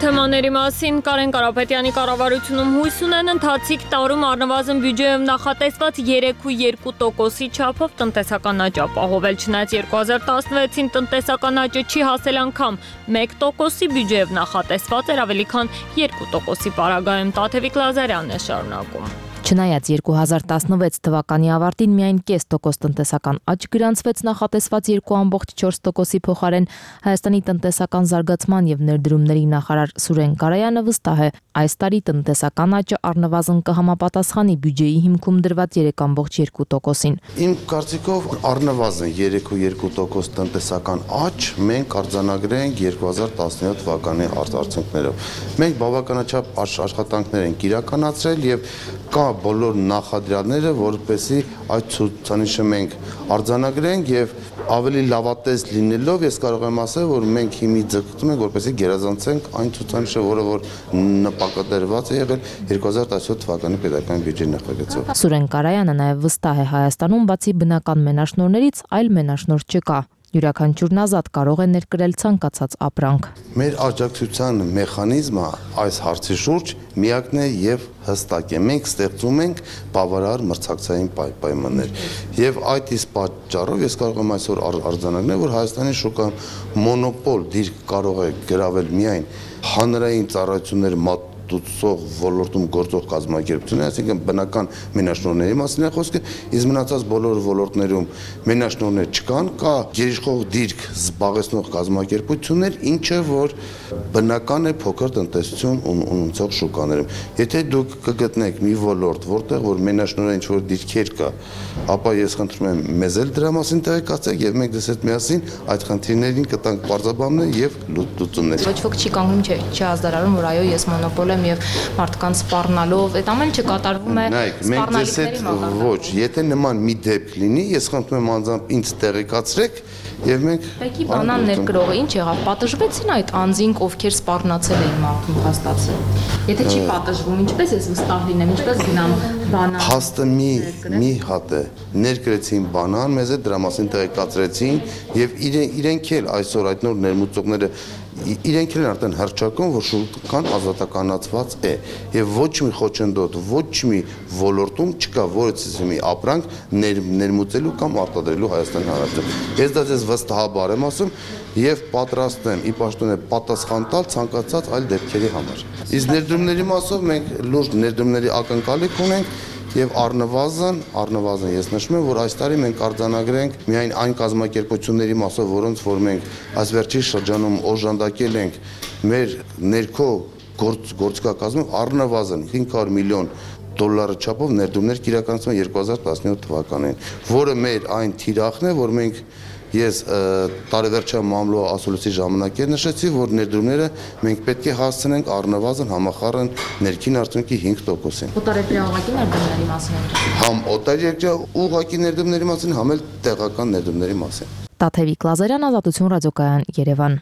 Speaker 1: Թեմաների մասին Կարեն Կարապետյանի կառավարությունում հույս ունեն ընթացիկ տարում առնվազն բյուջեով նախատեսված երեք կόμma երկու տոկոսի չափով տնտեսական աճ ապահովել, չնայած երկու հազար տասնվեցին տնտեսական աճը չի հասել անգամ մեկ տոկոսի, բյուջեով նախատեսված էր ավելի քան երկու տոկոսի պարագայում։ Տաթևիկ Լազարյանն է շարունակում։
Speaker 14: Չնայած երկու հազար տասնվեց թվականի ավարտին միայն կես տոկոս տնտեսական աճ գրանցվեց նախատեսված երկու կόμma չորս տոկոսի փոխարեն, Հայաստանի տնտեսական զարգացման եւ ներդրումների նախարար Սուրեն Կարայանը վստահ է, այս տարի տնտեսական աճը առնվազն կհամապատասխանի բյուջեի հիմքում դրված երեք կόμma երկու տոկոսին։
Speaker 15: Իմ կարծիքով առնվազն երեք կόμma երկու տոկոս տնտեսական աճ մենք արձանագրենք երկու հազար տասնյոթ թվականի արդյունքներով։ Մենք բավականաչափ աշխատանքներ ենք իրականացրել եւ կա բոլոր նախադրյալները, որպեսզի այդ ցուցանիշը մենք արձանագրենք եւ ավելի լավատես լինելով ես կարող եմ ասել, որ մենք հիմի ձգտում ենք, որպեսզի գերազանցենք այն ցուցանիշը, որը որ նպատակադրված է եղել երկու հազար տասնյոթ թվականի պետական բյուջեի նախագծով։
Speaker 14: Սուրեն Կարայանը նաեւ վստահ է Հայաստանում բացի բնական մենաշնորհներից այլ մենաշնորհ չկա։ Յուրաքանչյուրն ազատ կարող է ներկրել ցանկացած ապրանք։
Speaker 15: Մեր աջակցության մեխանիզմը այս հարցի շուրջ միակն է եւ հստակ է։ Մենք ստեղծում ենք բավարար մրցակցային պայմաններ։ Եվ այդ իսկ պատճառով ես կարող եմ այսօր արձանագրել, որ Հայաստանի շուկայում մոնոպոլ դիրք կարող է գրավել միայն հանրային ծառայություններ մատուցող ոլորտում գործող կազմակերպություններ, այսինքն բնական մենաշնորհների մասին է խոսքը, իսկ մնացած բոլոր ոլորտներում մենաշնորհներ չկան, կա գերիշխող դիրք զբաղեցնող կազմակերպություններ, ինչը որ բնական է փոքր տնտեսություն ունեցող շուկաներում։ Եթե դուք կգտնեք մի ոլորտ, որտեղ որ մենաշնորհային ինչ-որ դիրքեր կա, ապա ես խնդրում եմ մեզ էլ դրա մասին տեղեկացեք եւ մենք դες հետ միասին այդ խնդիրներին կտանք բարձրաբաններ եւ լուծումներ։
Speaker 16: Ոչ ոք չի կանգնում, չի չհազարարում, որ այո, ես մոնոպոլ եմ եւ մարդկանց սպառնալով, այդ ամենը չկատարվում է
Speaker 15: սպառնալիքների մակարդակով։ Ոչ, եթե նման մի դեպք լինի, ես խնդրում եմ անձամբ ինձ տեղեկացրեք եւ մենք
Speaker 16: Բեկի բանան ներգրողը ինչ եղավ, պատժվեցին այդ անձինք, ովքեր սպառնացել էին մարդուն հաստատել։ Եթե չի պատժվում, ինչպես ես վստահ լինեմ, ինչպես գնամ բանան։
Speaker 15: Փաստը մի մի հատ է, ներկրեցին բանան, մեզ է դրա մասին տեղեկացրեցին եւ իրենք էլ այսօր այդ նոր ներմուծողները իրենք են արդեն հռչակում, որ շուկան ազատականացված է եւ ոչ մի խոչընդոտ, ոչ մի ոլորտում չկա որից մի ապրանք ներ, ներմուծելու կամ արտադրելու Հայաստանի Հանրապետությունում։ Ես դա ձեզ վստահաբար եմ ասում եւ պատրաստ եմ ի պաշտոնե պատասխան տալ ցանկացած այլ դեպքերի համար։ Իսկ ներդրումների մասով մենք լուրջ ներդրումների ակնկալիք ունենք եւ առնվազն, առնվազն ես նշում եմ, որ այս տարի մենք արձանագրենք միայն այն կազմակերպությունների մասով, որոնց որ մենք այս վերջի շրջանում օժանդակել ենք մեր ներքո գործ գործիքակազմում առնվազն հինգ հարյուր միլիոն դոլարի չափով ներդրումներ կիրականացման երկու հազար տասնյոթ թվականին, որը մեր այն թիրախն է, որ մենք Ես տարեվերջյան մամլո ասուլիսի ժամանակ նշեցի, որ ներդրումները մենք պետք է հասցնենք առնվազն համախառն ներքին արդյունքի հինգ տոկոսին։
Speaker 16: Օտարերկրյա ուղղակի ներդրումների մասին եմ։
Speaker 15: Համ օտարերկրյա ուղղակի ներդրումների մասին, համ էլ տեղական ներդրումների մասին։
Speaker 14: Տաթևիկ Լազարյան, Ազատություն ռադիոկայան, Երևան։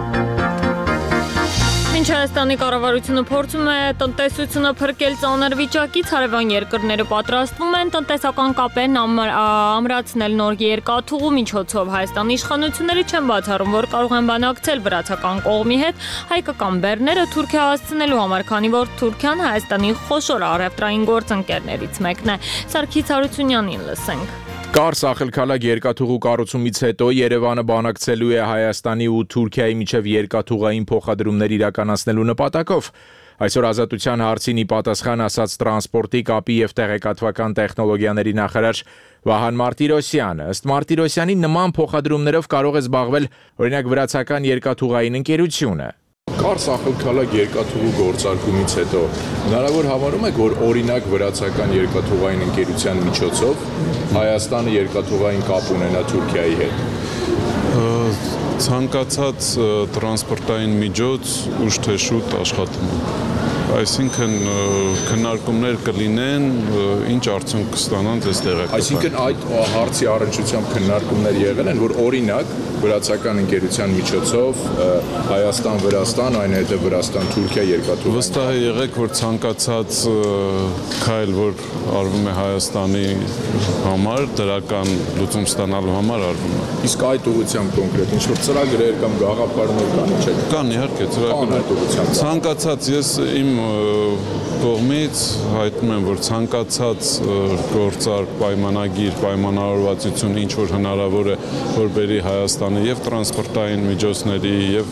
Speaker 1: Մինչ Հայաստանի կառավարությունը փորձում է տնտեսությունը փրկել ծանր վիճակից, հարևան երկրները պատրաստվում են տնտեսական կապերն ամրացնել նոր երկաթուղու միջոցով։ Հայաստանի իշխանությունները չեն բացառում, որ կարող են բանակցել վրացական կողմի հետ հայկական բեռները Թուրքիա հասցնելու համար, քանի որ Թուրքիան Հայաստանի խոշոր առևտրային գործընկերներից մեկն է։ Սարգիս Հարությունյանին լսենք։
Speaker 4: Կարս ախալքալակ երկաթուղու կառուցումից հետո Երևանը բանակցելու է Հայաստանի ու Թուրքիայի միջև երկաթուղային փոխադրումներ իրականացնելու նպատակով։ Այսօր Ազատության հարցին ի պատասխան ասաց տրանսպորտի, կապի եւ տեղեկատվական տեխնոլոգիաների նախարար Վահան Մարտիրոսյանը։ Ըստ Մարտիրոսյանի նման փոխադրումներով կարող է զբաղվել օրինակ վրացական երկաթուղային ընկերությունը։
Speaker 6: Կարս ախալքալակ երկաթուղու գործարկումից հետո հնարավոր համարում եք, որ օրինակ վրացական երկաթուղային ընկերության միջոցով Հայաստանը երկաթուղային կապ ունենա Թուրքիայի հետ։
Speaker 17: Ցանկացած տրանսպորտային միջոց ուշ թե շուտ աշխատում է։ այսինքն քննարկումներ կլինեն, ինչ արդյունք կստանան դες տեղեկատվական։
Speaker 6: Այսինքն այդ հարցի առնչությամբ քննարկումներ եղել են, որ օրինակ վրացական ընկերության միջոցով Հայաստան-Վրաստան, այնուհետև Վրաստան-Թուրքիա երկաթուղային։
Speaker 17: Վստահ եղեք, որ ցանկացած քայլ, որ արվում է Հայաստանի համար, դրական լուծում ստանալու համար արվում է։
Speaker 6: Իսկ այդ ուղղությամբ կոնկրետ ինչ որ ծրագրեր կամ գաղափարներ կան, չէ՞։
Speaker 17: Կան, իհարկե, ծրագրեր։ Ցանկացած ես իմ կողմից հայտնում եմ, որ ցանկացած գործարք, պայմանագիր, պայմանավորվածություն, ինչ որ հնարավոր է, որ բերի Հայաստանը եւ տրանսպորտային միջոցների եւ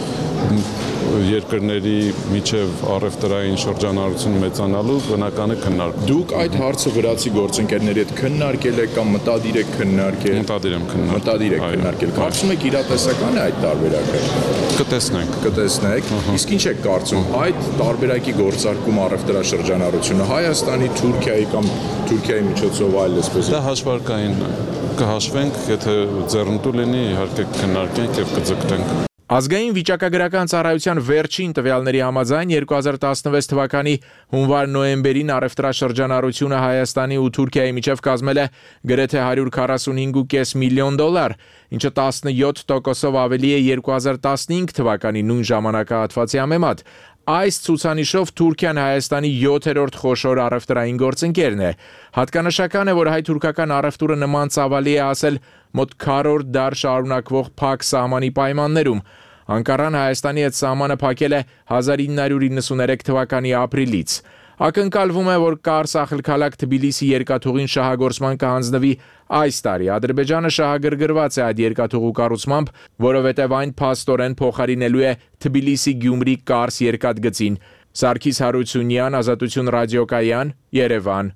Speaker 17: երկրների միջև առևտրային շրջանառություն մեծանալու բնական է քննարկում։
Speaker 6: Դուք այդ հարցը վրացի գործընկերների հետ քննարկել եք կամ մտադիր եք քննարկել։
Speaker 17: Մտադիր եմ քննարկել։
Speaker 6: Մտադիր եք քննարկել։ Կարծում եք իրատեսական է այդ տարբերակը։
Speaker 17: Կտեսնենք։
Speaker 6: Կտեսնենք։ Իսկ ինչ եք կարծում այդ տարբերակի գործարկում առևտրաշրջանառությունը Հայաստանի, Թուրքիայի կամ Թուրքիայի միջոցով այլ էսպես։
Speaker 17: Դա հաշվարկային կհաշվենք, եթե ձեռնտու լինի, իհարկե կքննարկենք եւ կձգտենք։
Speaker 4: Ազգային վիճակագրական ծառայության վերջին տվյալների համաձայն երկու հազար տասնվեց թվականի հունվար-նոյեմբերին առևտրաշրջանառությունը Հայաստանի ու Թուրքիայի միջև կազմել է գրեթե հարյուր քառասունհինգ կόμμα պենս միլիոն դոլար, ինչը տասնյոթ տոկոսով ավելի է երկու հազար տասնհինգ թվականի նույն ժամանակահատվածի համեմատ։ Այս ցուցանիշով Թուրքիան Հայաստանի յոթերորդ խոշոր առևտրային գործընկերն է։ Հատկանշական է, որ հայ-թուրքական առևտուրը նման ծավալի է ասել մոտ քառորդ դար շարունակվող փակ սահմանի պայմաններում։ Անկարան Հայաստանի հետ սահմանը փակել է հազար ինը հարյուր իննսուներեք թվականի ապրիլից։ Ակնկալվում է, որ Կարս-Ախալքալակ Թբիլիսի երկաթուղին շահագործման կհանձնվի այս տարի։ Ադրբեջանը շահագրգռված է այդ երկաթուղու կառուցմամբ, որովհետև այն փաստորեն փոխարինելու է Թբիլիսի-Գյումրի-Կարս երկաթգծին։ Սարգիս Հարությունյան, Ազատություն ռադիոկայան, Երևան։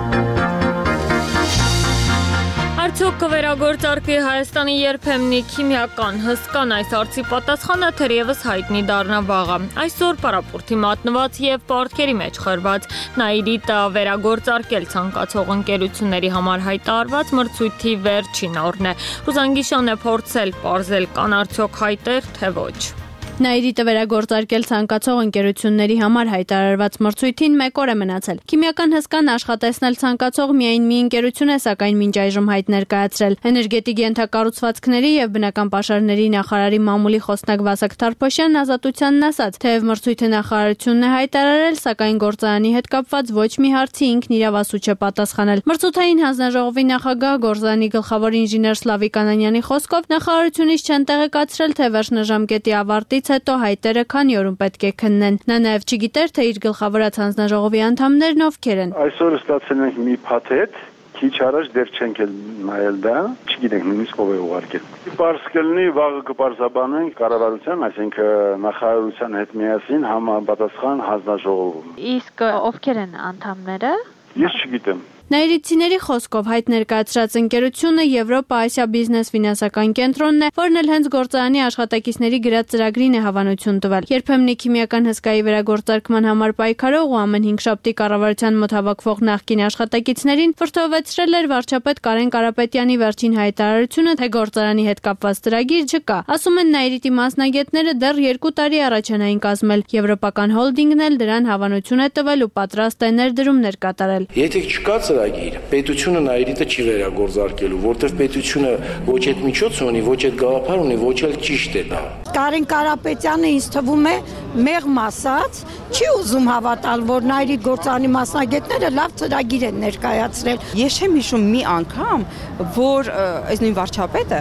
Speaker 1: Արդյոք կվերագործարկվի Հայաստանի երբեմնի քիմիական հսկան այս հարցի պատասխանը թերևս հայտնի դառնա վաղը։ Այսօր պարապորտի մատնված եւ պարտքերի մեջ խրված Նաիրիտը վերագործարկել ցանկացող ընկերությունների համար հայտարարված մրցույթի վերջին օրն է։ Ռուզանգիշան է փորձել պարզել կան արդյոք հայտեր, թե ոչ։
Speaker 14: Նաիրիտը վերագործարկել ցանկացող ընկերությունների համար հայտարարված մրցույթին մեկ օր է մնացել։ Քիմիական հսկան աշխատեցնել ցանկացող միայն մի ընկերություն է, սակայն մինչ այժմ հայտ ներկայացրել։ Էներգետիկ ենթակառուցվածքների եւ բնական պաշարների նախարարի մամուլի խոսնակ Վասակ Թարփոշյանն Ազատությանն ասաց, թեև մրցույթը նախարարությունն է հայտարարել, սակայն գործարանի հետ կապված ոչ մի հարցի ինքն իրավասու չէ պատասխանել։ Մրցութային հանձնաժողովի նախագահ գործարանի գլխավոր ինժեներ Սլավիկ Անանյանի խոսքով նախարարությունից չեն տեղեկացրել, թե վերջնաժամկետի ավարտից հետո հայտերը քանի օրում պետք է քննեն։ Նա նաև չգիտեր, թե իր գլխավորած հանձնաժողովի անդամներն ովքեր են։
Speaker 18: Այսօր ստացել ենք մի փաթեթ, քիչ առաջ դեռ չենք նայել դա, չգիտենք նույնիսկ ով է ուղարկել։ Պարզ կլինի վաղը կպարզաբանենք կառավարության, այսինքն նախարարության հետ միասին համապատասխան հանձնաժողովում։
Speaker 14: Իսկ ովքեր են անդամները։
Speaker 18: Ես չգիտեմ։
Speaker 14: Նաիրիտցիների խոսքով հայտ ներկայացրած ընկերությունը Եվրոպա-Ասիա բիզնես ֆինանսական կենտրոնն է, որն էլ հենց գործարանի աշխատակիցների գրած ծրագրին է հավանություն տվել։ Երբեմնի քիմիական հսկայի վերագործարկման համար պայքարող ու ամեն հինգշաբթի կառավարության մոտ հավաքվող նախկին աշխատակիցներին վրդովեցրել էր վարչապետ Կարեն Կարապետյանի վերջին հայտարարությունը, թե գործարանի հետ կապված ծրագիր չկա։ Ասում են Նաիրիտի մասնագետները դեռ երկու տարի առաջ են այն կազմել։ Եվրոպական հոլդինգն էլ դրան հավանություն է տվել ու պատրաստ է ներդրումներ կատարել։
Speaker 19: Եթե չկա պետությունը Նաիրիտը չի վերագործարկելու, որտեղ պետությունը ոչ այդ միջոց ունի, ոչ այդ գաղափար ունի, ոչ էլ ճիշտ է դա։
Speaker 20: Կարեն Կարապետյանը ինձ թվում է մեղմ ասած, չի ուզում հավատալ, որ Նաիրիտ գործարանի մասնագետները լավ ծրագիր են ներկայացրել։
Speaker 21: Ես չեմ հիշում մի անգամ, որ այս նույն վարչապետը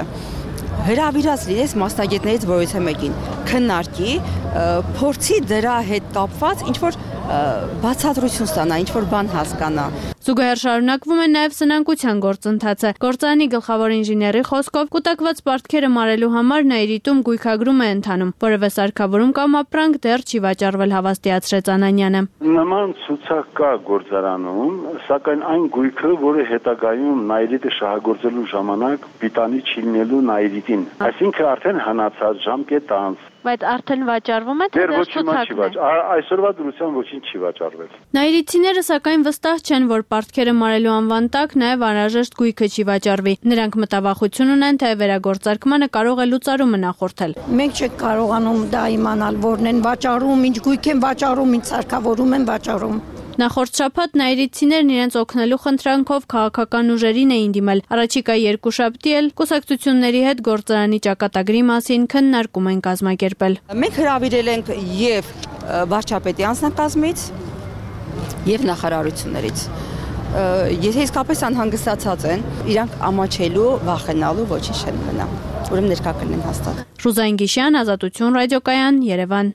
Speaker 21: հրավիրած լինես մասնագետներից որևէ մեկին քննարկի, փորձի դրա հետ կապված ինչ որ բացատրություն ստանա, ինչ որ բան հասկանա։
Speaker 14: Զուգահեռ շարունակվում է նաև սնանկության գործընթացը։ Գործարանի գլխավոր ինժեների խոսքով կուտակված պարտքերը մարելու համար Նաիրիտում գույքագրում է ընթանում, որևէ սարքավորում կամ ապրանք դեռ չի վաճառվել, հավաստիացրեց Անանյանը։
Speaker 18: Նման ցուցակ կա գործարանում, սակայն այն գույքը, որը հետագայում Նաիրիտը շահագործելու ժամանակ պիտանի չի լինելու Նաիրիտին։ Այսինքն արդեն հնացած ժամկետ անց
Speaker 14: Բայց արդեն վաճառվում է, թե
Speaker 18: դեռ
Speaker 14: դեռ
Speaker 18: ոչինչ չի
Speaker 14: ցուցակն է։
Speaker 18: վաճառվել։ Այսօրվա դրությամբ ոչինչ չի վաճառվել։
Speaker 14: Նայիրիցիները սակայն վստահ չեն, որ պարտքերը մարելու անվան տակ նաև անհրաժեշտ գույքը չի վաճառվի։ Նրանք մտավախություն ունեն, թե վերագործարկմանը կարող է լուծարումը նախորդել։
Speaker 20: Մենք չենք կարողանում դա իմանալ, որն են վաճառում, ինչ գույք են վաճառում, ինչ սարքավորում են վաճառում։
Speaker 14: Նախորդ շաբաթ նայիրիցիներն իրենց օգնելու խնդրանքով քաղաքական ուժերին էին դիմել։ Առաջիկա երկուշաբթի էլ կուսակցությունների հետ գործարանի ճակատագրի մասին քննարկում են կազմակերպել։
Speaker 21: Մենք հրավիրել ենք եւ վարչապետի անձնակազմից եւ նախարարություններից։ Եթե իսկապես անհանգստացած են, իրանք ամաչելու, վախենալու ոչինչ չեն մնա։ Ուրեմն ներկա կլինեն հաստատ։
Speaker 14: Ռուզային Գիշյան, Ազատություն ռադիոկայան, Երևան։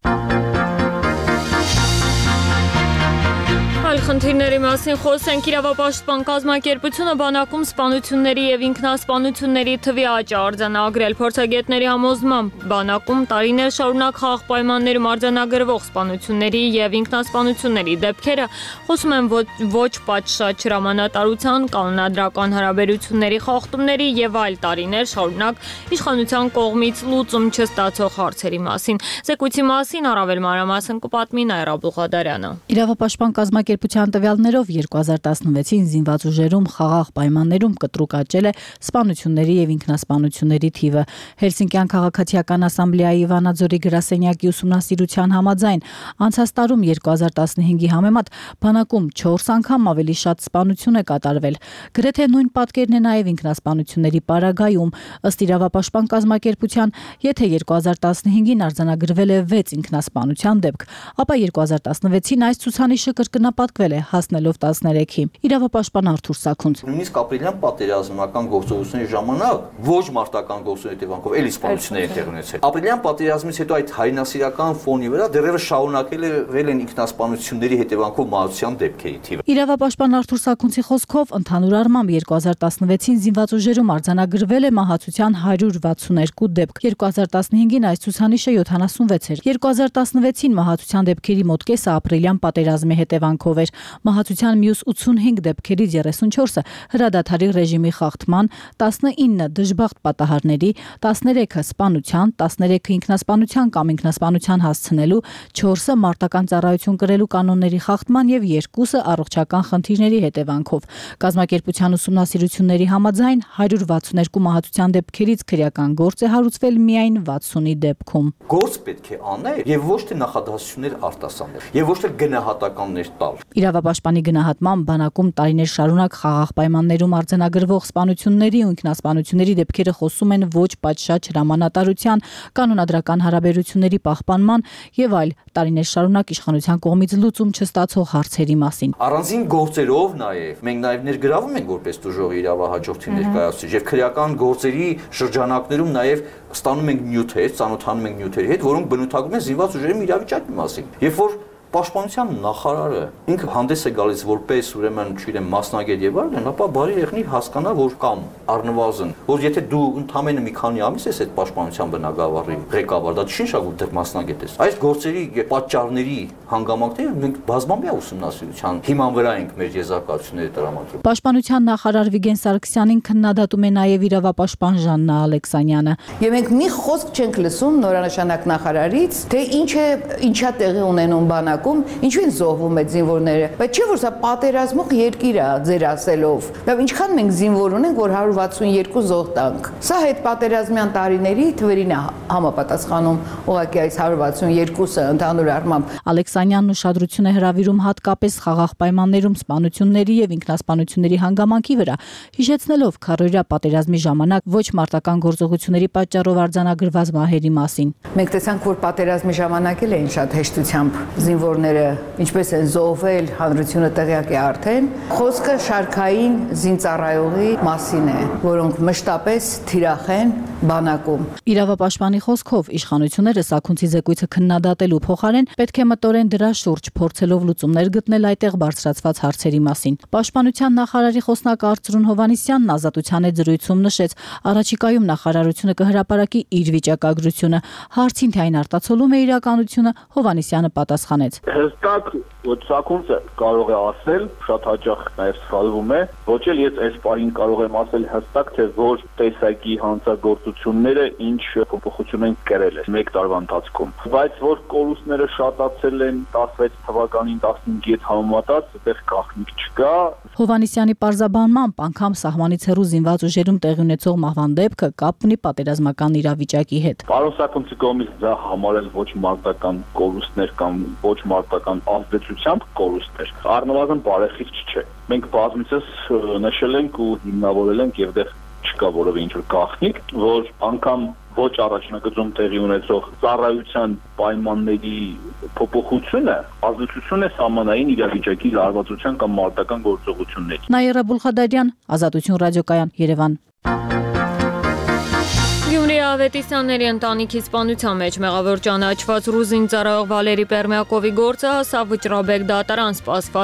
Speaker 14: Այլ խնդիրների մասին խոսենք։ Իրավապաշտպան կազմակերպությունը բանակում սպանությունների եւ ինքնասպանությունների թվի աճ է արձանագրել։ Փորձագետների համոզմամբ բանակում տարիներ շարունակ խաղաղ պայմաններում արձանագրվող սպանությունների եւ ինքնասպանությունների դեպքերը խոսում են ոչ պատշաճ հրամանատարության, կանոնադրական հարաբերությունների խախտումների եւ այլ տարիներ շարունակ իշխանության կողմից լուծում չստացող հարցերի մասին։ Զեկույցի մասին առավել մանրամասն կպատմի Նայրա Բուղադարյանը։
Speaker 10: Իրավապաշտպան կազմակերպության տվյալներով երկու հազար տասնվեցին զինված ուժերում խաղաղ պայմաններում կտրուկ աճել է սպանությունների եւ ինքնասպանությունների թիվը։ Հելսինկյան քաղաքացիական ասամբլեայի Վանաձորի գրասենյակի ուսումնասիրության համաձայն անցած տարում երկու հազար տասնհինգի համեմատ բանակում չորս անգամ ավելի շատ սպանություն է կատարվել։ Գրեթե նույն պատկերն է նաեւ ինքնասպանությունների պարագայում։ Ըստ իրավապաշտպան կազմակերպության, եթե երկու հազար տասնհինգին արձանագրվել է վեց ինքնասպանության դեպք, ապա երկու հազար տասնվեցին այս ցուցանիշը կրկնապատկվել է, հասնելով տասներեքի։ Իրավապաշտպան Արթուր Սաքունց։
Speaker 3: Նույնիսկ ապրիլյան պատերազմական գործողությունների ժամանակ ոչ մարտական գործողությունների հետևանքով էլի սպանություններ են տեղի ունեցել։ Ապրիլյան պատերազմից հետո այդ հայրենասիրական ֆոնի վրա դեռևս շարունակել են ինքնասպանությունների հետևանքով մահացության դեպքերի թիվը։
Speaker 10: Իրավապաշտպան Արթուր Սաքունցի խոսքով ընդհանուր առմամբ երկու հազար տասնվեցին զինված ուժերում արձանագրվել է մահացության հարյուր վաթսուներկու դեպք։ երկու հազար տասնհինգին այս ցուցանիշը յոթանասունվեց էր։ երկու հազար տասնվեցին մահացության դեպքերի մոտ կեսը ապրիլյան պատերազմի հետևանքով էր։ Մահացության մյուս ութսունհինգ դեպքերից երեսունչորսը հրադադարի ռեժիմի խախտման, տասնինը դժբախտ պատահարների, տասներեքը սպանության, տասներեքը ինքնասպանության կամ ինքնասպանության հասցնելու, չորսը մարտական ծառայություն կրելու կանոնների խախտման եւ երկուսը առողջական խնդիրների հետևանքով։ Կազմակերպության ուսումնասիրությունների համաձայն հարյուր վաթսուներկու մահացության դեպքերից քրեական գործ է հարուցվել միայն վաթսունի դեպքում։
Speaker 3: Գործ պետք է անել եւ ոչ թե նախադասություններ արտասանել եւ ոչ թե գնահատականներ տալ։
Speaker 10: Իրավապաշտպանի գնահատմամբ բանակում տարիներ շարունակ խաղաղ պայմաններում արձանագրվող սպանությունների ու ինքնասպանությունների դեպքերը խոսում են ոչ պատշաճ հրամանատարության, կանոնադրական հարաբերությունների պահպանման եւ այլ տարիներ շարունակ իշխանության կողմից լուծում չստացող հարցերի մասին։
Speaker 3: Առանձին գործերով նաեւ մենք նաեւ ներգրավում ենք որպես դժողի իրավահաջորդի ներկայացուցիչ եւ քրեական գործերի շրջանակներում նաեւ ստանում ենք նյութեր, ծանոթանում ենք նյութերի հետ, որոնք բնութագրում են զինված ուժերի իրավիճակի մասին։ Երբ որ Պաշտպանության նախարարը ինքը հանդես է գալիս որպես ուրեմն, չգիտեմ, մասնագետ եւ այլն, ապա բարի եղնի հասկանա, որ կամ առնվազն, որ եթե դու ընդամենը մի քանի ամիս ես այդ պաշտպանության բնագավառի ղեկավար, դա չի նշանակում դեռ մասնագետ ես։ Այս գործերի պատճառների հանգամանքները մենք բազմամյա ուսումնասիրության հիման վրա ենք մեր եզրակացությունները տրամադրում։
Speaker 10: Պաշտպանության նախարար Վիգեն Սարգսյանին քննադատում է նաեւ իրավապաշտպան Ժաննա Ալեքսանյանը։
Speaker 22: Եվ մենք մի խոսք չենք լսում նորանշանակ նախարարից, թե ինչ է, ինչա տեղի ունենում բանակ ինչու են զոհվում այդ զինվորները, բայց չէ որ սա պատերազմող երկիր է ձեր ասելով։ Լավ, ինչքան մենք զինվոր ունենք, որ հարյուր վաթսունյոթ զոհ տանք։ Սա հետ պատերազմյան տարիների թվերին է համապատասխանում ուղղակի այս հարյուր վաթսունյոթը ընդհանուր առմամբ։
Speaker 10: Ալեքսանյանն ուշադրություն է հրավիրում հատկապես խաղաղ պայմաններում սպանությունների եւ ինքնասպանությունների հանգամանքի վրա, հիշեցնելով քարոզիա պատերազմի ժամանակ ոչ մարտական գործողությունների պատճառով արձանագրված մահերի մասին։
Speaker 22: Մենք տեսանք, որ պատերազմի ժամանակ էլ էին շատ հեշտությամբ զինվորները ինչպես են զոհվել, հանրությունը տեղյակ է արդեն։ Խոսքը շարքային զինծառայողի մասին է, որոնք մշտապես թիրախ են բանակում։
Speaker 10: Իրավապաշտպանի խոսքով իշխանությունները Սաքունցի զեկույցը քննադատելու փոխարեն պետք է մտորեն դրա շուրջ փորձելով լուծումներ գտնել այդտեղ բարձրացված հարցերի մասին։ Պաշտպանության նախարարի խոսնակ Արծրուն Հովհաննիսյանն Ազատության հետ զրույցում նշեց, առաջիկայում նախարարությունը կհրապարակի իր վիճակագրությունը։ Հարցին թե այն արտացոլում է իրականությունը, Հովհաննիսյանը պատասխանեց. ասաց.
Speaker 7: Հստակ ցակունցը կարող է ասել, շատ հաճախ նաև սխալվում է, ոչ էլ ես այս պահին կարող եմ ասել հստակ, թե որ տեսակի հանցագործությունները ինչ փոփոխություն են կրել մեկ տարվա ընթացքում, բայց որ կորուստները շատացել են տասնվեց թվականին տասնհինգի հետ համեմատած, այդտեղ գաղտնիք չկա։
Speaker 10: Հովհաննիսյանի պարզաբանմամբ անգամ սահմանից հեռու զինված ուժերում տեղի ունեցող մահվան դեպքը կապ ունի պատերազմական իրավիճակի հետ։
Speaker 7: Պարոն Սաքունցի կողմից դա համարել ոչ մարտական կորուստներ կամ ոչ մարտական ազդեցությամբ կորուստներ առնվազն բարեխիղճ չէ։ Մենք բազմիցս նշել ենք ու հիմնավորել ենք եւ դեռ չկա որևէ ինչ-որ գաղտնիք, որ անգամ ոչ առաջնագծում տեղի ունեցող ծառայության պայմանների փոփոխությունը ազդեցություն է սահմանային իրավիճակի լարվածության կամ մարտական գործողությունների։
Speaker 10: Նաիրա Բուլխադարյան, Ազատություն ռադիոկայան, Երևան։
Speaker 1: Գյումրի Ավետիսյանների ընտանիքի սպանության մեջ մեղավոր ճանաչված ռուզին ծառայող Վալերի Պերմյակովի գործը հասավ Վճռաբեկ դատարան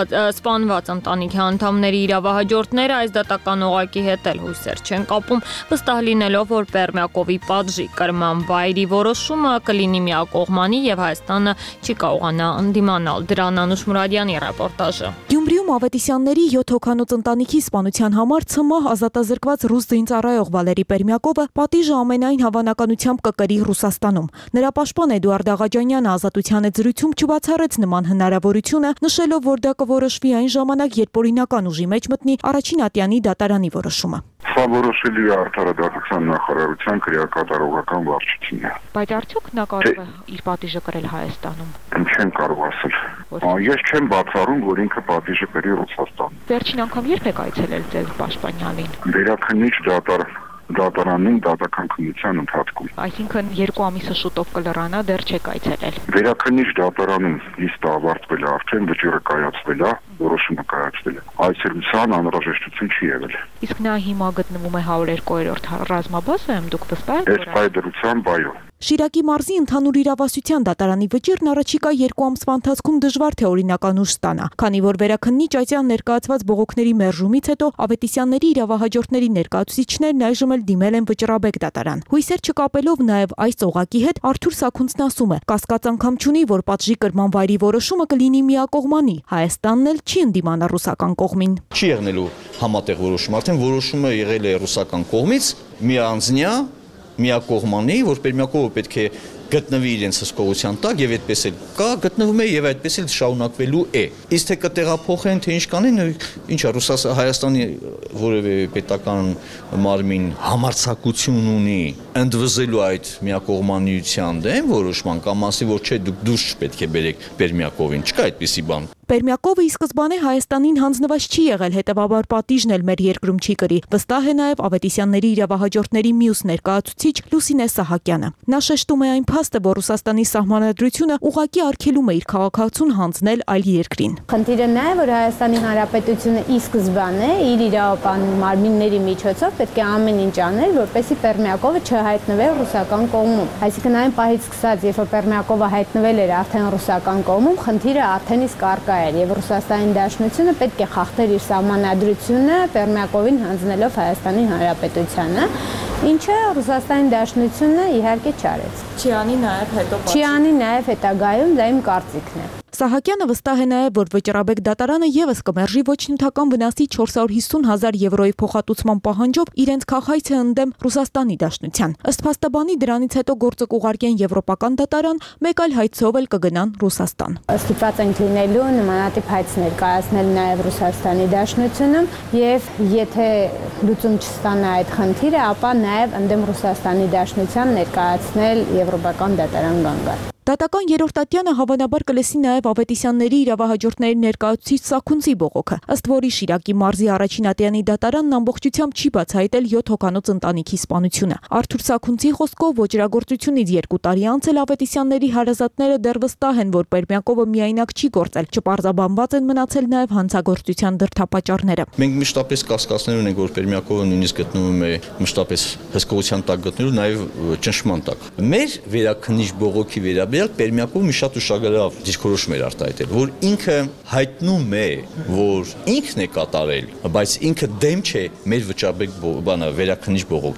Speaker 1: սպանված ընտանիքի անդամների իրավահաջորդները այս դատական օղակի հետ էլ հույսեր չեն կապում, վստահ լինելով, որ Պերմյակովի պատժի կրման վայրի որոշումը կլինի միակողմանի եւ Հայաստանը չի կարողանա ընդդիմանալ։ Դրան Անուշ Մուրադյանի ռեպորտաժը։
Speaker 8: Գյումրիում Ավետիսյանների յոթ հոգանոց ընտանիքի սպանության համար ՑՄ ազատազրկված ռուս զինծառայող Վալերի Պերմյակովը պատիժը ամենայն հավանականությամբ կկրի Ռուսաստանում։ Նրա պաշտպան Էդուարդ Աղաջանյանը Ազատության հետ զրույցում չբացառեց նման հնարավորությունը, նշելով, որ դա կորոշվի այն ժամանակ, երբ օրինական ուժի մեջ մտնի առաջին ատյանի դատարանի որոշումը։
Speaker 13: Սա որոշելի է արդարադատության նախարարության քրեակատարողական վարչությունն է։
Speaker 16: Բայց արդյոք նա կարող է իր պատիժը կրել Հայաստանում։
Speaker 13: Չեմ կարող ասել։ Ես չեմ բացառում, որ ինքը պատիժը կրի Ռուսաստանում։
Speaker 16: Վերջին անգամ երբ եք այցելել ձեր պաշտպանյանին։
Speaker 13: Վերաքննիչ դատար դատարանին դատական քննության ընթացքում։
Speaker 16: Այսինքն երկու ամիսը շուտով կլրանա, դեռ չեք այցելել։
Speaker 13: Վերաքննիչ դատարանում իսկ ավարտվել է, արդեն վճիռը կայացվել է, որոշումը կայացվել է։ Այցելության անհրաժեշտություն չի եղել։
Speaker 16: Իսկ նա հիմա գտնվում է հարյուր երկու-րդ ռազմաբազայում, դուք վստահ եք,
Speaker 13: որ այս պայդրությամբ այո։
Speaker 8: Շիրակի մարզի ընդհանուր իրավասության դատարանի վճիռն առաջիկա երկու ամսվա ընթացքում դժվար թե օրինական ուժ ստանա, քանի որ վերաքննիչ այցյան ներկայացված բողոքների մերժումից հետո Ավետիսյանների իրավահաջորդների ներկայացուցիչներն այժմ էլ դիմել են Վճռաբեկ դատարան։ Հույսեր չկապելով նաև այս օղակի հետ Արթուր Սաքունցն ասում է, կասկած անգամ չունի, որ պատժի կրման վայրի որոշումը կլինի միակողմանի, Հայաստանն էլ չի ընդդիմանա ռուսական կողմին։
Speaker 3: Չի եղնելու համատեղ որոշում, արդեն որոշումը եղել է ռուսական կողմից, միանձնյա միակողմանի, որ Պերմյակովը պետք է գտնվի իրենց հսկողության տակ եւ այդպես էլ կա, գտնվում է եւ այդպես էլ շարունակվելու է։ Իսկ թե կտեղափոխեն, թե ինչ կանեն, ինչա Ռուսաստան Հայաստանի որևէ պետական մարմին համարձակություն ունի ընդվզելու այդ միակողմանիության դեմ որոշման կամ ասի, որ չէ, դուք դուրս չպետք է բերեք Պերմյակովին, չկա այդպիսի բան։
Speaker 8: Պերմյակովը ի սկզբանե Հայաստանին հանձնված չի եղել, հետևաբար պատիժն էլ մեր երկրում չի կրի։ Վստահ է նաև Ավետիսյանների իրավահաջորդների մյուս ներկայացուցիչ Լուսինե Սահակյանը։ Նա շեշտում է այն փաստը, որ Ռուսաստանի սահմանադրությունը ուղղակի արգելում է իր քաղաքացուն հանձնել այլ երկրին։
Speaker 23: Խնդիրը նա է, որ Հայաստանի Հանրապետությունը ի սկզբանե իր իրավապահ մարմինների միջոցով պետք է ամեն ինչ աներ, որպեսզի Պերմյակովը չհայտնվեր ռուսական կողմում։ Այսինքն այն պահից սկսած, երբ որ Պերմյակովը հայտնվել էր արդեն ռուսական կողմում, խնդիրը արդեն իսկ առկա էր եւ Ռուսաստանի Դաշնությունը պետք է խախտեր իր սահմանադրությունը Պերմյակովին հանձնելով Հայաստանի Հանրապետությանը, ինչը Ռուսաստանի Դաշնությունը իհարկե չարեց։
Speaker 16: Չի անի նաեւ հետո
Speaker 23: Չի անի նաեւ հետագայում, դա իմ կարծիքն է։
Speaker 8: Սահակյանը վստահ է նաև, որ Վճռաբեկ դատարանը եւս կմերժի ոչ նյութական վնասի չորս հարյուր հիսուն հազար եվրոյի փոխհատուցման պահանջով իրենց քաղաքայցը ընդդեմ Ռուսաստանի Դաշնության։ Ըստ փաստաբանի դրանից հետո գործը կուղարկեն եվրոպական դատարան, մեկ այլ հայցով էլ կգնան Ռուսաստան։
Speaker 23: Ստիպված ենք լինելու նմանատիպ հայց ներկայացնել նաև Ռուսաստանի Դաշնությունում եւ եթե լուծում չստանա այդ խնդիրը, ապա նաև ընդդեմ Ռուսաստանի Դաշնության ներկայացնել եվրոպական դատարան գանգար։
Speaker 8: Դատական երրորդ ատյանը հավանաբար կլսի նաև Ավետիսյանների իրավահաջորդների ներկայացուցիչ Սաքունցի բողոքը, ըստ որի Շիրակի մարզի առաջին ատյանի դատարանն ամբողջությամբ չի բացահայտել յոթ հոգանոց ընտանիքի սպանությունը։ Արթուր Սաքունցի խոսքով ոճրագործությունից երկու տարի անց էլ Ավետիսյանների հարազատները դեռ վստահ են, որ Պերմյակովը միայնակ չի գործել, չպարզաբանված են մնացել նաև հանցագործության դրդապատճառները։
Speaker 3: Մենք մշտապես կասկածներ ունենք, որ Պերմյակովը նույնիսկ գտնվում է մշտապես հսկողության տակ գտնելու, նաև ճնշման տակ։ Մեր վերաքննիչ բողոքի վերաբերյալ Պերմյակովը մի շատ ուշագրավ դիրքորոշում էր արտահայտել, որ ինքը հայտնում է, որ ինքն է կատարել, բայց ինքը դեմ չէ մեր Վճռաբեկ բանը վերաքննիչ բողոքին։